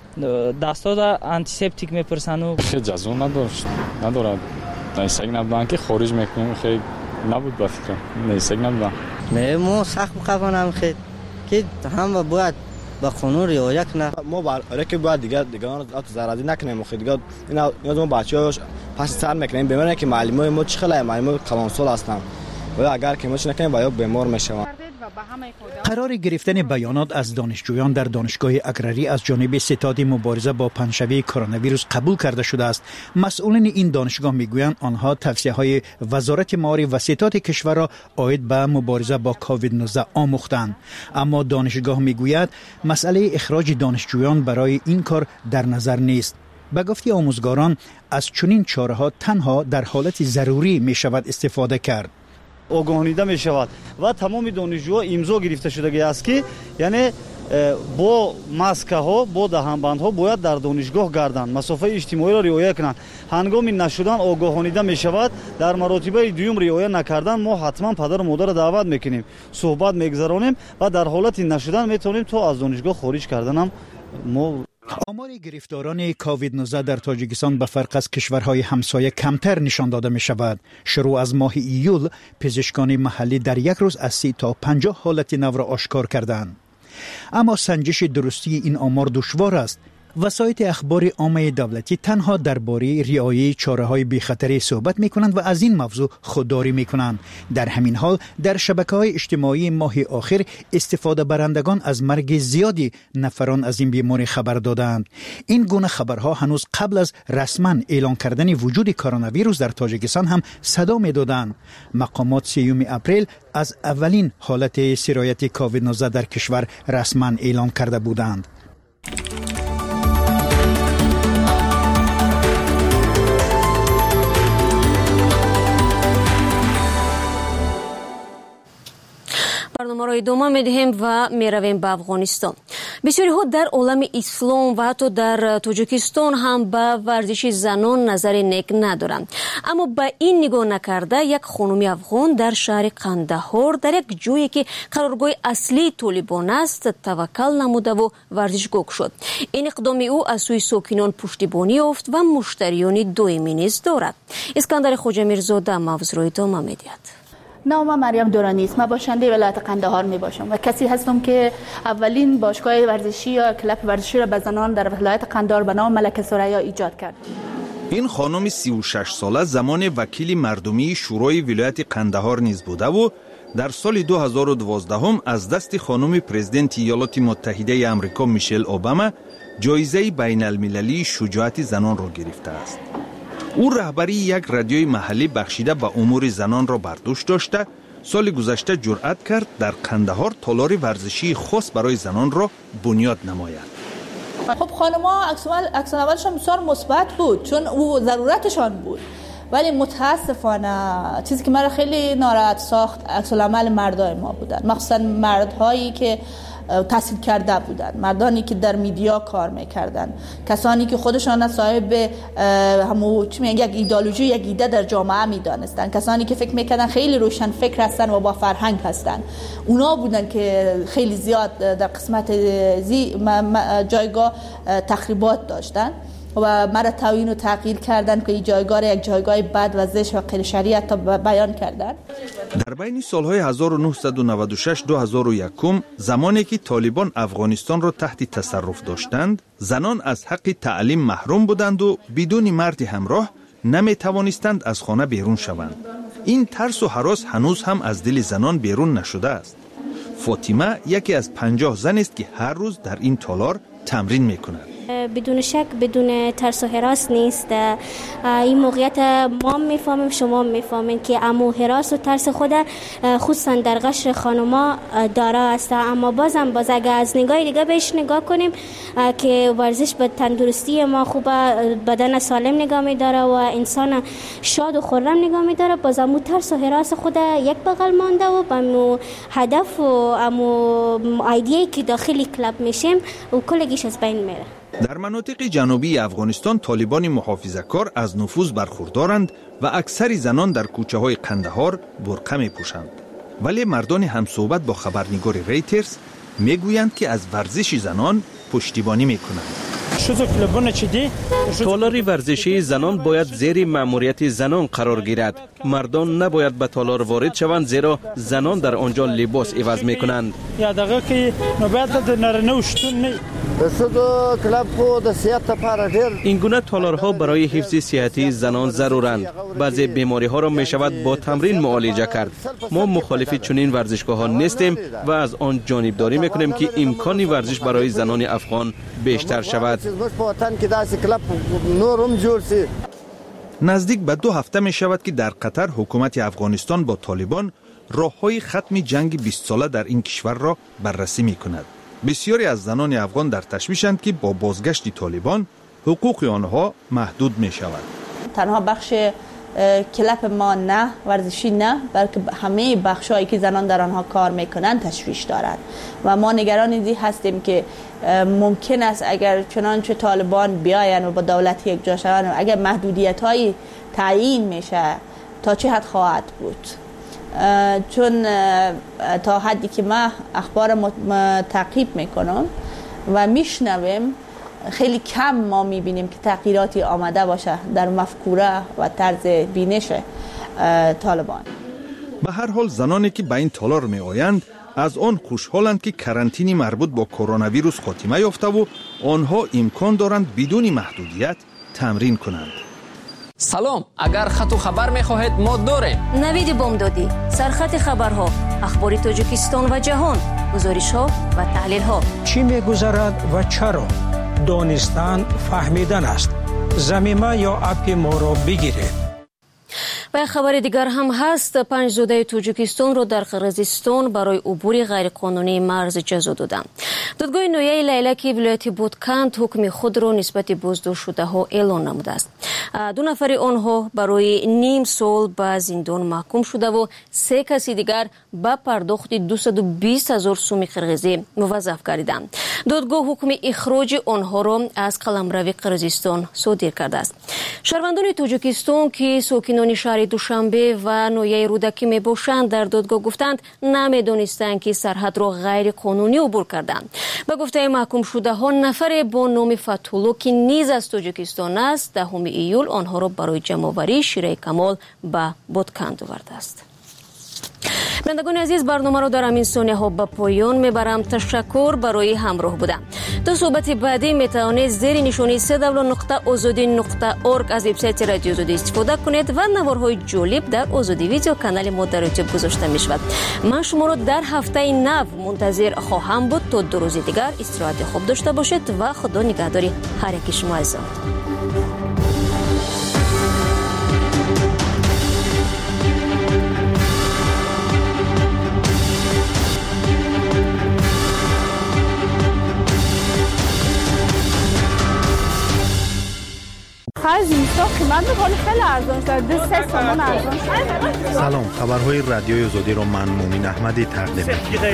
دستا آنتیسپتیک میپرسن و خیلی جزا نداشت ندارد. نیسک نبودن که خارج میکنیم خیلی نبود با فکرم. نیسک نبودن نه ما سخت مقابلم خیلی که هم باید با قانون رعایت کنه. ما برای که باید دیگه دیگه آن زرادی نکنیم. خیلی دیگه اینا اینا بچه‌هاش پس سر میکنیم ببینن که معلمای ما چه خلای معلمای کلانسول هستن. و اگر که مش نکنیم باید بیمار میشوند. قرار گرفتن بیانات از دانشجویان در دانشگاه اگرری از جانب ستاد مبارزه با پنجشنبه کرونا ویروس قبول کرده شده است. مسئولین این دانشگاه میگویند آنها توصیه‌های وزارت معارف و ستاد کشور را عاید به مبارزه با کووید نوزده آموختند. اما دانشگاه میگوید مسئله اخراج دانشجویان برای این کار در نظر نیست. به گفته آموزگاران از چنین چاره‌ها تنها در حالت ضروری می شود استفاده کرد. آگاهانیده می شود و تمام دانشجوها امضا گرفته شده است که یعنی با ماسکه ها با دهانبند ها باید در دانشگاه گردند، مسافه اجتماعی را رعایت کنند. هنگام نشدن آگاهانیده می شود. در مراتبه دوم رعایت نکردن ما حتما پدر و مادر دعوت میکنیم، صحبت میگذرانیم و در حالت نشدن میتونیم تا از دانشگاه خارج کردن هم ما. آمار گرفتاران کووید نوزده در تاجیکستان به فرق از کشورهای همسایه کمتر نشان داده می شود. شروع از ماه ایول پزشکان محلی در یک روز از سی تا پنجاه حالت نو را آشکار کردند. اما سنجش درستی این آمار دشوار است. وسایط اخبار عامه دولتی تنها درباره رعایت چاره‌های بی‌خطری صحبت می‌کنند و از این موضوع خودداری می‌کنند. در همین حال در شبکه‌های اجتماعی ماه آخر استفاده برندگان از مرگ زیادی نفران از این بیماری خبر دادند. این گونه خبرها هنوز قبل از رسما اعلان کردن وجود کرونا ویروس در تاجیکستان هم صدا می‌دادند. مقامات سیوم اپریل از اولین حالت سرایت کووید نوزده در کشور رسما اعلان کرده بودند. برنامه را ادامه می‌دهیم و می‌رویم به افغانستان. بسیاری ها در عالم اسلام و حتی در تاجیکستان هم به ورزش زنان نظر نیک ندارند. اما به این نگاه نکرده یک خانم افغان در شهر قندهار در یک جایی که قرارگاه اصلی طالبان است توکل نموده و ورزشگاه شد. این اقدام او از سوی ساکنان پشتیبانی یافت و مشتریان دائمی نیز دارد. اسکندر خواجه میرزاده موضوع را ادامه می‌دهد. نام مریم دورانی است. من باشنده ولایت قندهار می باشم و کسی هستم که اولین باشگاه ورزشی یا کلب ورزشی را به زنان در ولایت قندهار به نام ملکه ثریا ایجاد کرد. این خانم سی و شش ساله زمان وکیل مردمی شورای ولایت قندهار نیز بوده و در سال دو هزار و دوازده هم از دست خانم پرزیدنت ایالات متحده آمریکا میشل اوباما جایزه بین المللی شجاعت زنان را گرفته است. او رهبری یک رادیوی محلی بخشیده به امور زنان را بر دوش داشته، سال گذشته جرأت کرد در قندهار تالار ورزشی خاص برای زنان را بنیاد نماید. خب خانم‌ها عکس العملشون بسیار مثبت بود چون او ضرورتشان بود، ولی متاسفانه چیزی که مرا خیلی ناراحت ساخت عکس العمل مردای ما بودن، مخصوصا مردهایی که تحصیل کرده بودن، مردانی که در میدیا کار میکردن، کسانی که خودشان صاحب همو چی میگن یک ایدئولوژی یک ایده در جامعه میدانستن، کسانی که فکر میکردن خیلی روشن فکر هستن و با فرهنگ هستن. اونا بودن که خیلی زیاد در قسمت زی جایگاه تخریبات داشتن و مرا توهین و تغییر کردن که این جایگاه را یک جایگاه بد و زشت و غیر شرعی تا بیان کردن. در بین سالهای هزار و نهصد و نود و شش تا دو هزار و یک زمانی که طالبان افغانستان را تحت تصرف داشتند، زنان از حق تعلیم محروم بودند و بدون مرد همراه نمی توانستند از خانه بیرون شوند. این ترس و هراس هنوز هم از دل زنان بیرون نشده است. فاطمه یکی از پنجاه زن است که هر روز در این تالار تمرین می کند. بدون شک بدون ترس و هراس نیست. این موقعیت ما میفهمیم، شما میفهمین که امو هراس و ترس خود خصوصا در قشر خانما داره است، اما بازم باز اگر از نگاه دیگه بهش نگاه کنیم که ورزش به تندرستی ما خوبه، بدن سالم نگاه میداره و انسان شاد و خرم نگاه میداره، باز امو ترس و هراس خود یک بغل مانده و به امو هدف و امو ایده‌ای که داخلی کلاب میشیم و کلگیش از بین میره. در مناطق جنوبی افغانستان طالبان محافظه‌کار از نفوذ برخوردارند و اکثر زنان در کوچه های قندهار برقع می پوشند. ولی مردان همصحبت با خبرنگار ریترز می گویند که از ورزش زنان پشتیبانی می کنند. تالار ورزشی زنان باید زیر مأموریت زنان قرار گیرد. مردان نباید به تالار وارد شوند زیرا زنان در آنجا لباس عوض می کنند. این گونه تالارها برای حفظ صحتی زنان ضرورند. بعضی بیماری ها را می شود با تمرین معالجه کرد. ما مخالف چنین ورزشگاه ها نیستیم و از آن جانبداری می کنیم که امکان ورزش برای زنان افغان بیشتر شود. نزدیک به دو هفته می شود که در قطر حکومت افغانستان با طالبان راه‌های ختم جنگ بیست ساله در این کشور را بررسی می کند. بسیاری از زنان افغان در تشویشند که با بازگشت طالبان حقوق آنها محدود می شود. تنها بخش کلپ ما نه، ورزشی نه، بلکه همه بخشایی که زنان در آنها کار میکنند تشویش دارند و ما نگران این هستیم که ممکن است اگر چنانچه طالبان بیاین و با دولت یک جا شوند، اگر محدودیت های تعیین میشه تا چه حد خواهد بود، چون تا حدی که ما اخبار تعقیب میکنم و میشنویم خیلی کم ما میبینیم که تغییراتی آمده باشه در مفکوره و طرز بینش طالبان. به هر حال زنانی که به این تالار می آیند از آن خوشحالند که کرانتینی مربوط با کرونا ویروس خاتمه یافته و آنها امکان دارند بدون محدودیت تمرین کنند. سلام، اگر خط و خبر می خواهید ما داریم. نوید بامدادی، سرخط خبرها، اخبار تاجیکستان و جهان، گزارش ها و تحلیل ها. چی می گذرد و چرا؟ دانستن فهمیدن است. زمینه یا اپ ما را بگیرید. و خبر دیگر هم هست. پنج زوده تاجیکستان را در قرقیزستان برای عبور غیرقانونی مرز جزا دادند. دادگاه نویه لیلک ولایت بودکند حکم خود را نسبت بازداشت شده ها اعلان نموده است. دو نفر آنها برای نیم سال به زندان محکوم شده و سه کسی دیگر به پرداخت دویست و بیست هزار سوم قرقیزی موظف گردیدند. دادگاه حکم اخراج آنها را از قلمرو قرقیزستان صادر کرده است. شهروندان تاجیکستان که ساکنان شهر دوشنبه و نویه رودکی می باشند در دادگاه گفتند نمیدانستند که سرحد را غیر قانونی عبور کردند. به گفته محکوم شده ها نفر با نام فتولو که نیز از تاجیکستان است دهم ایول آنها را برای جمع‌آوری شیره کمال به بودکند آورده است. بینندگان عزیز، برنامه رو در همین ثانیه ها به پایان میبرم. تشکر برای همراه بودن. تا صحبت بعدی میتوانید زیر نشانی سه دبلیو نقطه آزادی نقطه اورگ از وبسایت رادیو آزادی استفاده کنید و نوارهای جالب در آزادی ویدیو کانال ما در یوتیوب گذاشته می شود. من شما رو در هفته نو منتظر خواهم بود. تا دو روز دیگر استراحت خوب داشته باشید و خدا نگهداری هر یک شما عزیزان. خرج اینستا قیمت می‌کنه خیلی ارزان شده. دو سه تومن ارزان شده. سلام، خبرهای رادیوی آزادی را من مومن احمدی تقدیم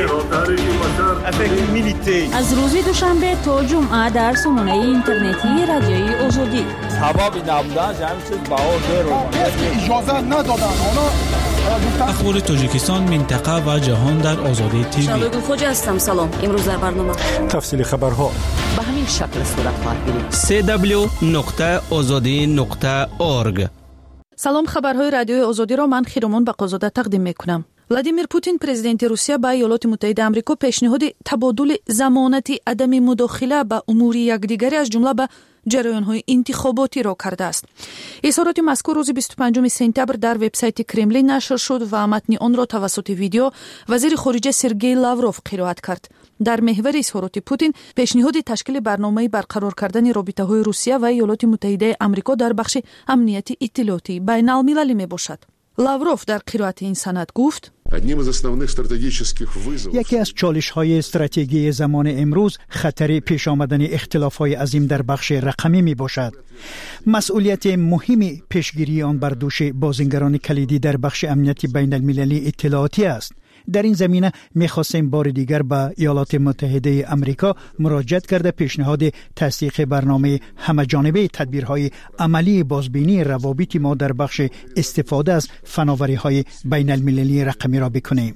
می‌کنم. از روز دوشنبه تا جمعه در سامانه اینترنتی رادیوی آزادی. حبابی نبودن همین چیز باور رو اجازه ندادن. حالا اخبار تاجیکستان، منطقه و جهان در آزادی تیوی. شبگون خوش هستم. سلام. امروز در برنامه تفصیل خبرها به همین شکل صورت خواهد گرفت. سه دبلیو نقطه آزادی نقطه اورگ. سلام، خبرهای رادیوی آزادی را من خیرمان بقازاده تقدیم میکنم. ولادیمیر پوتین پرزیدنت روسیه به ایالات متحده آمریکا پیشنهاد تبادل ضمانتی عدم مداخله به امور یکدیگر از جمله به جریان‌های انتخاباتی را کرده است. اظهارات مذکور روز بیست و پنجم سپتامبر در وبسایت کرملین نشر شد و متن آن را توسط ویدیو وزیر خارجه سرگئی لاوروف قرائت کرد. در محور اظهارات پوتین پیشنهاد تشکیل برنامه برقرار کردن رابطه‌های روسیه و ایالات متحده آمریکا در بخش امنیت اطلاعاتی بین‌المللی میباشد. لاوروف در قرائت این سند گفت: یکی از چالش‌های استراتژی زمان امروز خطر پیش آمدن اختلاف‌های عظیم در بخش رقمی میباشد. مسئولیت مهمی پیشگیری آن بر دوش بازیگران کلیدی در بخش امنیت بین‌المللی اطلاعاتی است. در این زمینه می‌خواستیم بار دیگر به ایالات متحده آمریکا مراجعت کرده پیشنهاد تصدیق برنامه همه‌جانبه تدبیرهای عملی بازبینی روابط ما در بخش استفاده از فناوری‌های بین‌المللی رقمی را بکنیم.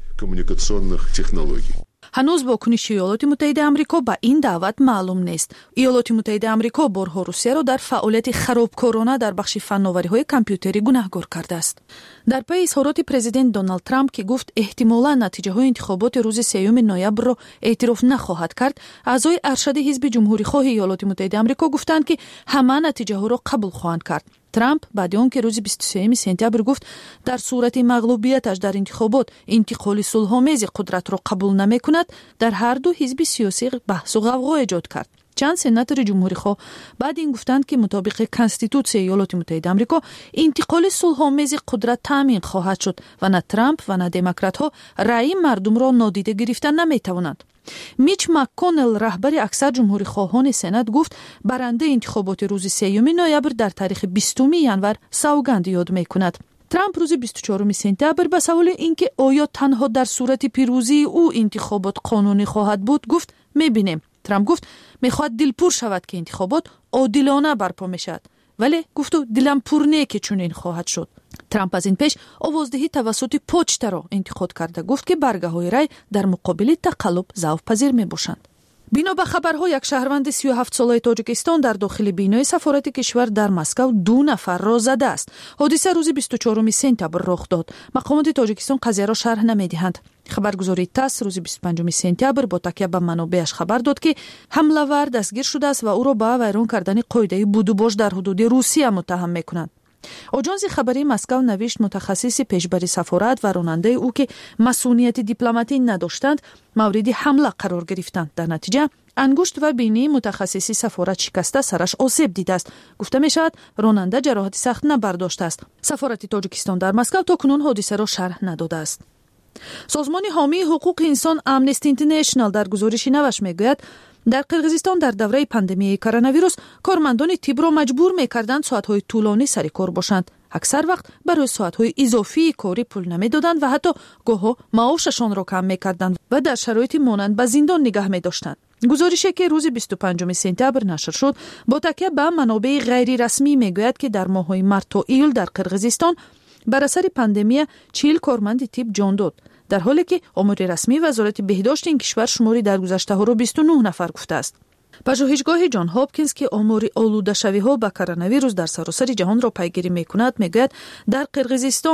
هنوز واکنش ایالات متحده آمریکا به این دعوت معلوم نیست. ایالات متحده آمریکا بارها روسیه را در فعالیت خرابکارانه در بخش فناوری‌های کامپیوتری گناهکار کرده است. در پی اظهارات پرزیدنت دونالد ترامپ که گفت احتمالاً نتیجه‌های انتخابات روز سوم نوامبر را اعتراف نخواهد کرد، اعضای ارشد حزب جمهوری‌خواه ایالات متحده آمریکا گفتند که همه نتیجه‌ها را قبول خواهند کرد. ترامپ بعد آن که روز بیست و سوم سپتامبر گفت در صورت مغلوبیتش در انتخابات انتقال صلح‌آمیز قدرت را قبول نمی‌کند، در هر دو حزب سیاسی بحث و غوغا ایجاد کرد. چند سناتور جمهوری‌خواه بعد این گفتند که مطابق کانستیتوسیون ایالات متحده آمریکا انتقال صلح‌آمیز قدرت تامین خواهد شد و نه ترامپ و نه دموکرات‌ها رأی مردم را نادیده گرفتن نمی‌توانند. میچ مک‌کونل رهبر اکثر جمهوری‌خواهان سنا گفت برنده انتخابات روز سوم نوامبر در تاریخ بیستم ژانویه سوگند یاد می‌کند. ترامپ روز بیست و چهارم سپتامبر به سوال اینکه آیا تنها در صورت پیروزی او انتخابات قانونی خواهد بود گفت می‌بینیم. ترامپ گفت میخواد دلپور شود که انتخابات عادلانه برپا میشد، ولی گفت دلم پر نه که چنین خواهد شد. ترامپ از این پیش آوازدهی توسط پوچتا را انتخاب کرده، گفت که برگه های رای در مقابل تقلب ضعف پذیر می باشند. بنا به خبرها یک شهروند سی و هفت ساله تاجیکستان در داخل بینای سفارت کشور در مسکو دو نفر را زده است. حادثه روز بیست و چهارم سپتامبر رخ داد. مقامات تاجیکستان قضیه را شرح نمیدهند. خبرگزاری تاس روز بیست و پنجم سپتامبر با تکیه به منابعش خبر داد که حمله‌ور دستگیر شده است و او را به ویران کردن قاعده بود و باش در حدود روسیه متهم می‌کنند. آژانس خبری مسکو نوشت متخصص پیشبری سفارت و راننده او که مسئولیت دیپلماتی نداشتند مورد حمله قرار گرفتند. در نتیجه انگشت و بینی متخصص سفارت شکسته، سرش آسیب دیده است. گفته می شود راننده جراحت سخت نبرداشته است. سفارت تاجیکستان در مسکو تا کنون حادثه را شرح نداده است. سازمان حامی حقوق انسان امنستی اینترنشنال در گزارشی نوش میگوید در قرقیزستان در دوره پاندمی کرونا ویروس کارمندان تیب را مجبور می‌کردند ساعت‌های طولانی سر کار باشند. اکثر وقت برای ساعت‌های اضافی کاری پول نمی‌دادند و حتی گاهی معاششان را کم می‌کردند و در شرایطی مانند به زندان نگاه می‌داشتند. گزارشی که روز بیست و پنجم سپتامبر نشر شد با تکیه به منابع غیر رسمی میگوید که در ماه‌های مارس تا ایول در قرقیزستان بر اثر پاندمی چهل کارمند تیب جان داد، در حالی که امور رسمی وزارت بهداشت این کشور شماری در گذشته ها را بیست و نه نفر گفته است. پژوهشگاه جان هاپکینز که امور آلوده شوی ها به کرونا ویروس در سراسر جهان را پیگیری میکند میگوید در قرقیزستان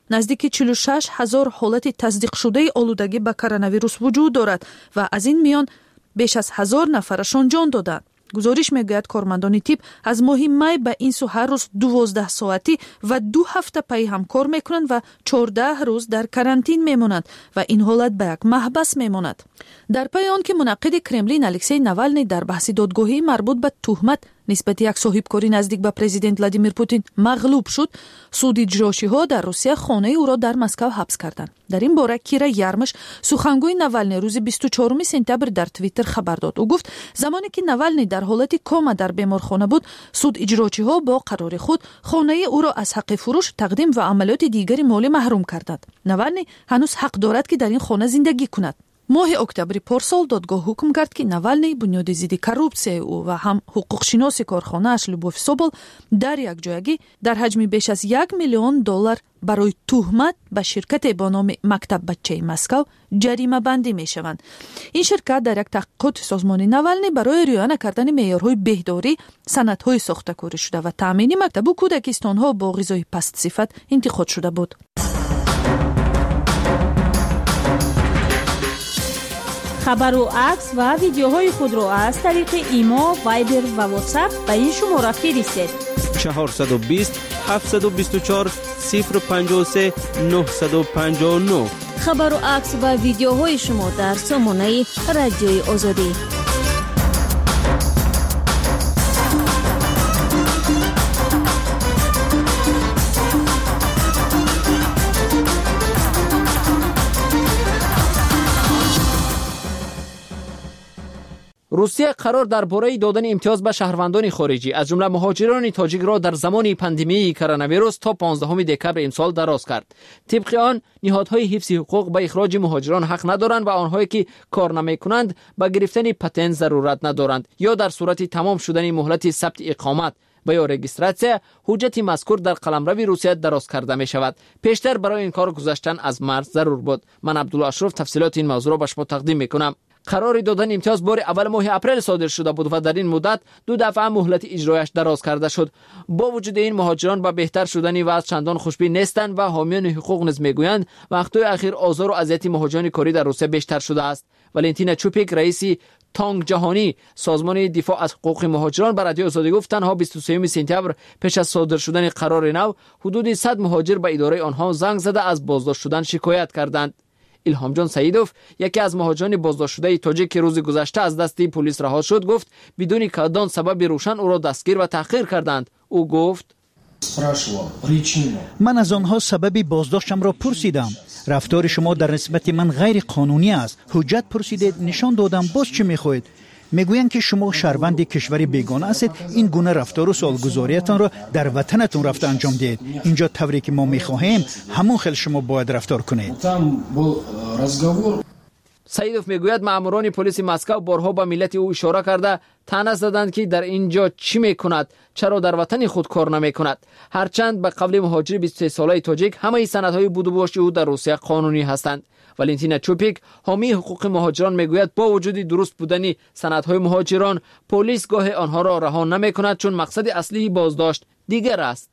نزدیک چهل و شش هزار حالت تصدیق شده آلودگی به کرونا ویروس وجود دارد و از این میان بیش از هزار نفرشان جان دادند. گزارش میگوید کارمندان تیپ از ماه می به این سو هر روز دوازده ساعتی و دو هفته پی هم کار میکنند و چهارده روز در کرانتین میمونند و این حالت به یک محبس میماند. در پی آن که منعقد کرملین الکسی ناوالنی در بحث دادگاهی مربوط به تهمت نسبت یک صاحبکاری نزدیک به پرزیدنت ولادیمیر پوتین مغلوب شد، سود اجراشی ها در روسیه خانه او را در مسکو حبس کردند. در این باره کیرا یارمش سخنگوی ناوالنی روز بیست و چهارم سپتامبر در توییتر خبر داد. او گفت زمانی که ناوالنی در حالت کما در بیمارخانه بود، سود اجراشی ها با قرار خود خانه او را از حق فروش، تقدیم و عملیات دیگری مالی محروم کردند. ناوالنی هنوز حق دارد که در این خانه زندگی کند. ماه اکتبر پارسال دادگاه حکم کرد که ناوالنی بنیاد ضد коррупсия او و هم حقوقشناس کارخانه‌اش لوبوف سوبل در یک جایگی در حجم بیش از یک میلیون دلار برای تهمت به شرکت با نام مکتب بچه مسکو جریمه بندی می شوند. این شرکت در یک تحقیقات سازمان ناوالنی برای رعایت نکردن معیارهای بهداری، سندهای ساخته‌کاری شده و تامین مکتب و کودکستان‌ها با غذای پست صفت انتخاب شده بود. خبر و عکس و ویدیوهای خود را از طریق ایما، وایبر و واتساپ به این شماره فرستید. چهارصد و بیست هفتصد و بیست و چهار صفر و پنجاه و سه نهصد و پنجاه و نه. خبر و عکس و ویدیوهای شما در سامانه رادیوی آزادی. روسیه قرار درباره دادن امتیاز به شهروندان خارجی از جمله مهاجران تاجیک را در زمان پاندمی کرونا ویروس تا پانزدهم دکبر امسال دراز کرد. طبق آن نهادهای حفظ حقوق به اخراج مهاجران حق ندارند و آنهایی که کار نمی‌کنند به گرفتن پتنت ضرورت ندارند یا در صورت تمام شدن مهلت ثبت اقامت و یا رجیستراسیون حجت مذکور در قلمرو روسیه دراز کرده می شود. پیشتر برای این کار گذاشتن از مرز ضرور بود. من عبدالله اشرف تفصیلات این موضوع را به شما تقدیم می‌کنم. قرار دادن امتیاز بار اول ماه اپریل صادر شده بود و در این مدت دو دفعه مهلت اجرایش دراز کرده شد. با وجود این مهاجران با بهتر شدن وضع چندان خوشبین نیستند و حامیان حقوق نیز میگویند وقت‌های اخیر آزار و اذیت مهاجران کاری در روسیه بیشتر شده است. ولنتینا چوپیک رئیس تانگ جهانی سازمان دفاع از حقوق مهاجران بر رادیو آزادی گفت تنها بیست و سوم سپتامبر پیش از صادر شدن قرار نو حدود صد مهاجر به اداره آنها زنگ زده از بازداشت شدن شکایت کردند. الهام جان سعیدوف یکی از مهاجران بازداشت شده تاجیک که روز گذشته از دست پلیس رها شد گفت بدون کدام سبب روشن او را دستگیر و تحقیر کردند. او گفت من از آنها سبب بازداشتم را پرسیدم. رفتار شما در نسبت من غیر قانونی است. حجت پرسیدید، نشان دادم، باز چه میخواهید؟ میگویند که شما شهروند کشور بیگانه هستید، این گونه رفتار و سالگزاریتان را در وطنتون رفته انجام دهید. اینجا طوری که ما میخواهیم همون خیلی شما باید رفتار کنید. سعیدوف میگوید ماموران پلیس مسکو بارها به ملت او اشاره کرده طعنه زدند که در اینجا چی میکند، چرا در وطن خود کار نمیکند. هرچند به قول مهاجر بیست و سه ساله تاجیک همه سندهای بود و باش او در روسیه قانونی هستند. ولنتینا چوپیک حامی حقوق مهاجران میگوید با وجود درست بودن سندهای مهاجران پلیس گاه آنها را رها نمیکند چون مقصد اصلی بازداشت دیگر است.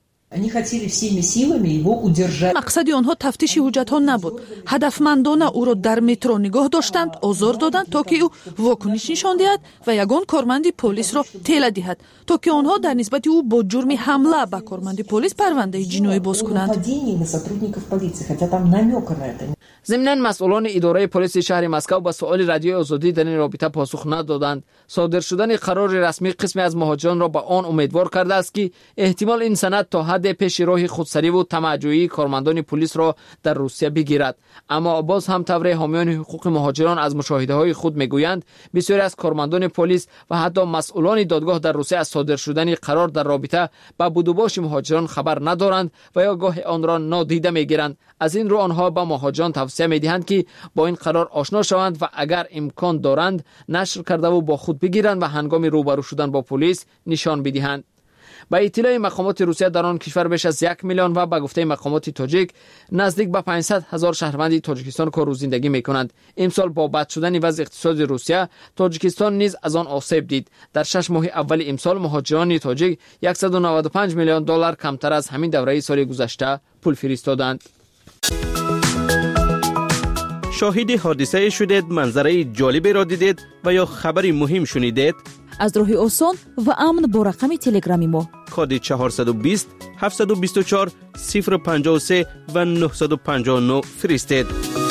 مقصد آنها تفتیش حجت ها نبود. هدفمندانه او را در مترو نگاه داشتند، آزار دادند تا که او واکنش نشان دهد و یگان کارمند پلیس را تله دهد تا که آنها در نسبت او با جرم حمله به کارمند پلیس پرونده جنایی باز کنند. ضمناً مسئولان اداره پلیس شهر مسکو به سؤال رادیو آزادی در این رابطه پاسخ ندادند. صادر شدن قرار رسمی قسمی از مهاجران را به آن امیدوار کرده است که احتمال این سند تا حد پیش راه خودسری و طمع‌جویی کارمندان پلیس را در روسیه بگیرد. اما باز هم طور حامیان حقوق مهاجران از مشاهده‌های خود میگویند بسیاری از کارمندان پلیس و حتی مسئولان دادگاه در روسیه از صادر شدن قرار در رابطه با بودوباش مهاجران خبر ندارند و یا گاه آن را نادیده میگیرند. از این رو آنها با مهاجران توصیه میدهند که با این قرار آشنا شوند و اگر امکان دارند نشر کرده و با خود بگیرند و هنگام روبرو شدن با پلیس نشان بدهند. با اطلاع مقامات روسیه در آن کشور بیش از یک میلیون و با گفته مقامات تاجیک نزدیک به پانصد هزار شهروند تاجیکستان کار و زندگی میکنند. امسال با بد شدن وضع اقتصادی روسیه تاجیکستان نیز از آن آسیب دید. در شش ماه اول امسال مهاجران تاجیک صد و نود و پنج میلیون دلار کمتر از همین دوره سال گذشته پول فرستادند. شاهد حادثه شدید، منظره جالبی را دیدید و یا خبری مهم شنیدید؟ از راه آسان و امن با رقم تلگرامی ما کد چهارصد و بیست هفتصد و بیست و چهار صفر پنجاه و سه و نهصد و پنجاه و نه فرستید.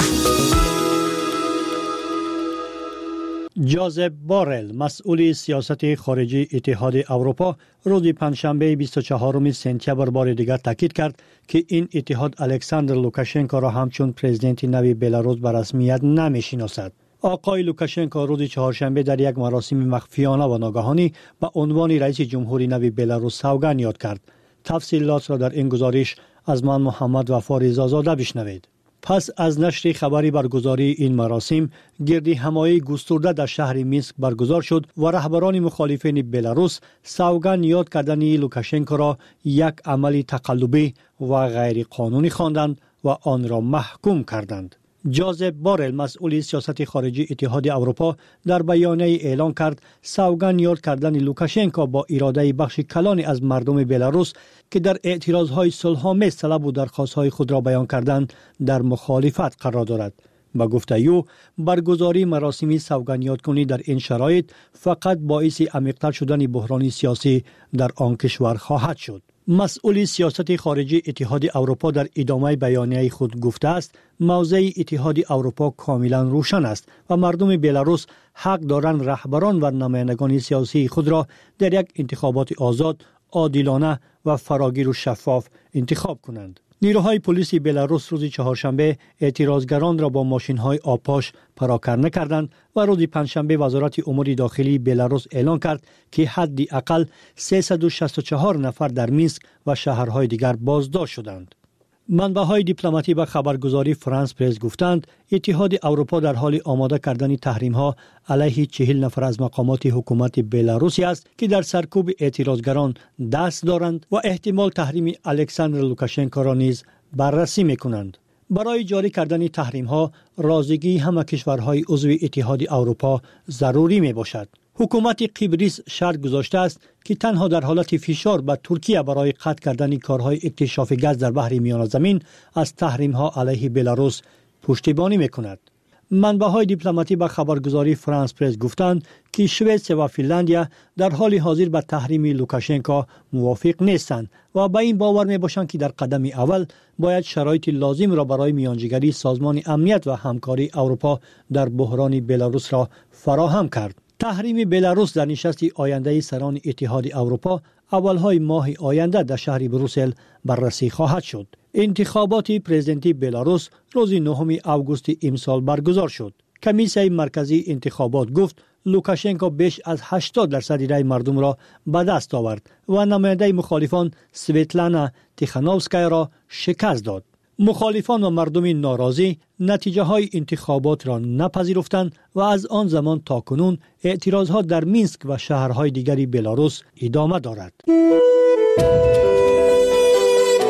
جوزف بارل، مسئول سیاست خارجی اتحاد اروپا، روز پنجشنبه بیست و چهارم سپتامبر بار دیگر تاکید کرد که این اتحاد الکساندر لوکاشنکو را همچون پرزیدنت نوی بلاروس به رسمیت نمی‌شناسد. آقای لوکاشنکو روز چهارشنبه در یک مراسم مخفیانه و ناگهانی به عنوان رئیس جمهوری نوی بلاروس سوگند یاد کرد. تفصیلات را در این گزارش از من محمد وفا رضازاده بشنوید. پس از نشر خبری برگزاری این مراسم، گردی همایی گسترده در شهر مینسک برگزار شد و رهبران مخالفین بلاروس سوگند یاد کردن لوکاشنکو را یک عمل تقلبی و غیر قانونی خواندند و آن را محکوم کردند. جوزف بارل، مسئول سیاست خارجی اتحاد اروپا، در بیانیه اعلان کرد سوگند یاد کردن لوکاشنکو با اراده بخش کلانی از مردم بلاروس که در اعتراضهای صلح‌آمیز طلب و درخواست‌های خود را بیان کردند در مخالفت قرار دارد. با گفته او، برگزاری مراسم سوگند یادکنی در این شرایط فقط باعث عمیق‌تر شدن بحران سیاسی در آن کشور خواهد شد. مسئول سیاست خارجی اتحاد اروپا در ادامه بیانیه خود گفته است موضع اتحاد اروپا کاملا روشن است و مردم بلاروس حق دارند رهبران و نمایندگان سیاسی خود را در یک انتخابات آزاد، عادلانه و فراگیر و شفاف انتخاب کنند. نیروهای پلیس بلاروس روز چهارشنبه اعتراضگران را با ماشین‌های آبپاش پراکنده کردند و روز پنجشنبه وزارت امور داخلی بلاروس اعلان کرد که حداقل سیصد و شصت و چهار نفر در مینسک و شهرهای دیگر بازداشت شدند. منبع‌های دیپلماتی به خبرگزاری فرانس پرس گفتند اتحاد اروپا در حال آماده کردن تحریم‌ها علیه چهل نفر از مقامات حکومت بلاروسی است که در سرکوب اعتراضگران دست دارند و احتمال تحریم الکساندر لوکاشنکو را نیز بررسی می‌کنند. برای جاری کردن تحریم‌ها رازیگی همه کشورهای عضو اتحاد اروپا ضروری میباشد. حکومت قبرس شرط گذاشته است که تنها در حالت فشار به ترکیه برای قطع کردن کارهای اکتشاف گاز در بحر میانه زمین از تحریم‌ها علیه بلاروس پشتیبانی می‌کند. منبع‌های دیپلماتی به خبرگزاری فرانس پرس گفتند که سوئد و فنلاندیا در حال حاضر به تحریم لوکاشنکو موافق نیستند و به این باور می‌باشند که در قدم اول باید شرایط لازم را برای میانجیگری سازمان امنیت و همکاری اروپا در بحران بلاروس را فراهم کرد. تحریم بلاروس در نشست آینده سران اتحاد اروپا اولهای ماه آینده در شهر بروسل بررسی خواهد شد. انتخابات پرزیدنتی بلاروس روز نهم آگوست امسال برگزار شد. کمیسیون مرکزی انتخابات گفت لوکاشنکو بیش از هشتاد درصد رای مردم را به دست آورد و نماینده مخالفان سویتلانا تیخانووسکایا را شکست داد. مخالفان و مردم ناراضی نتیجه های انتخابات را نپذیرفتند و از آن زمان تا کنون اعتراضها در مینسک و شهرهای دیگری بلاروس ادامه دارد.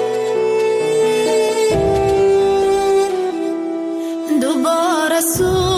دوباره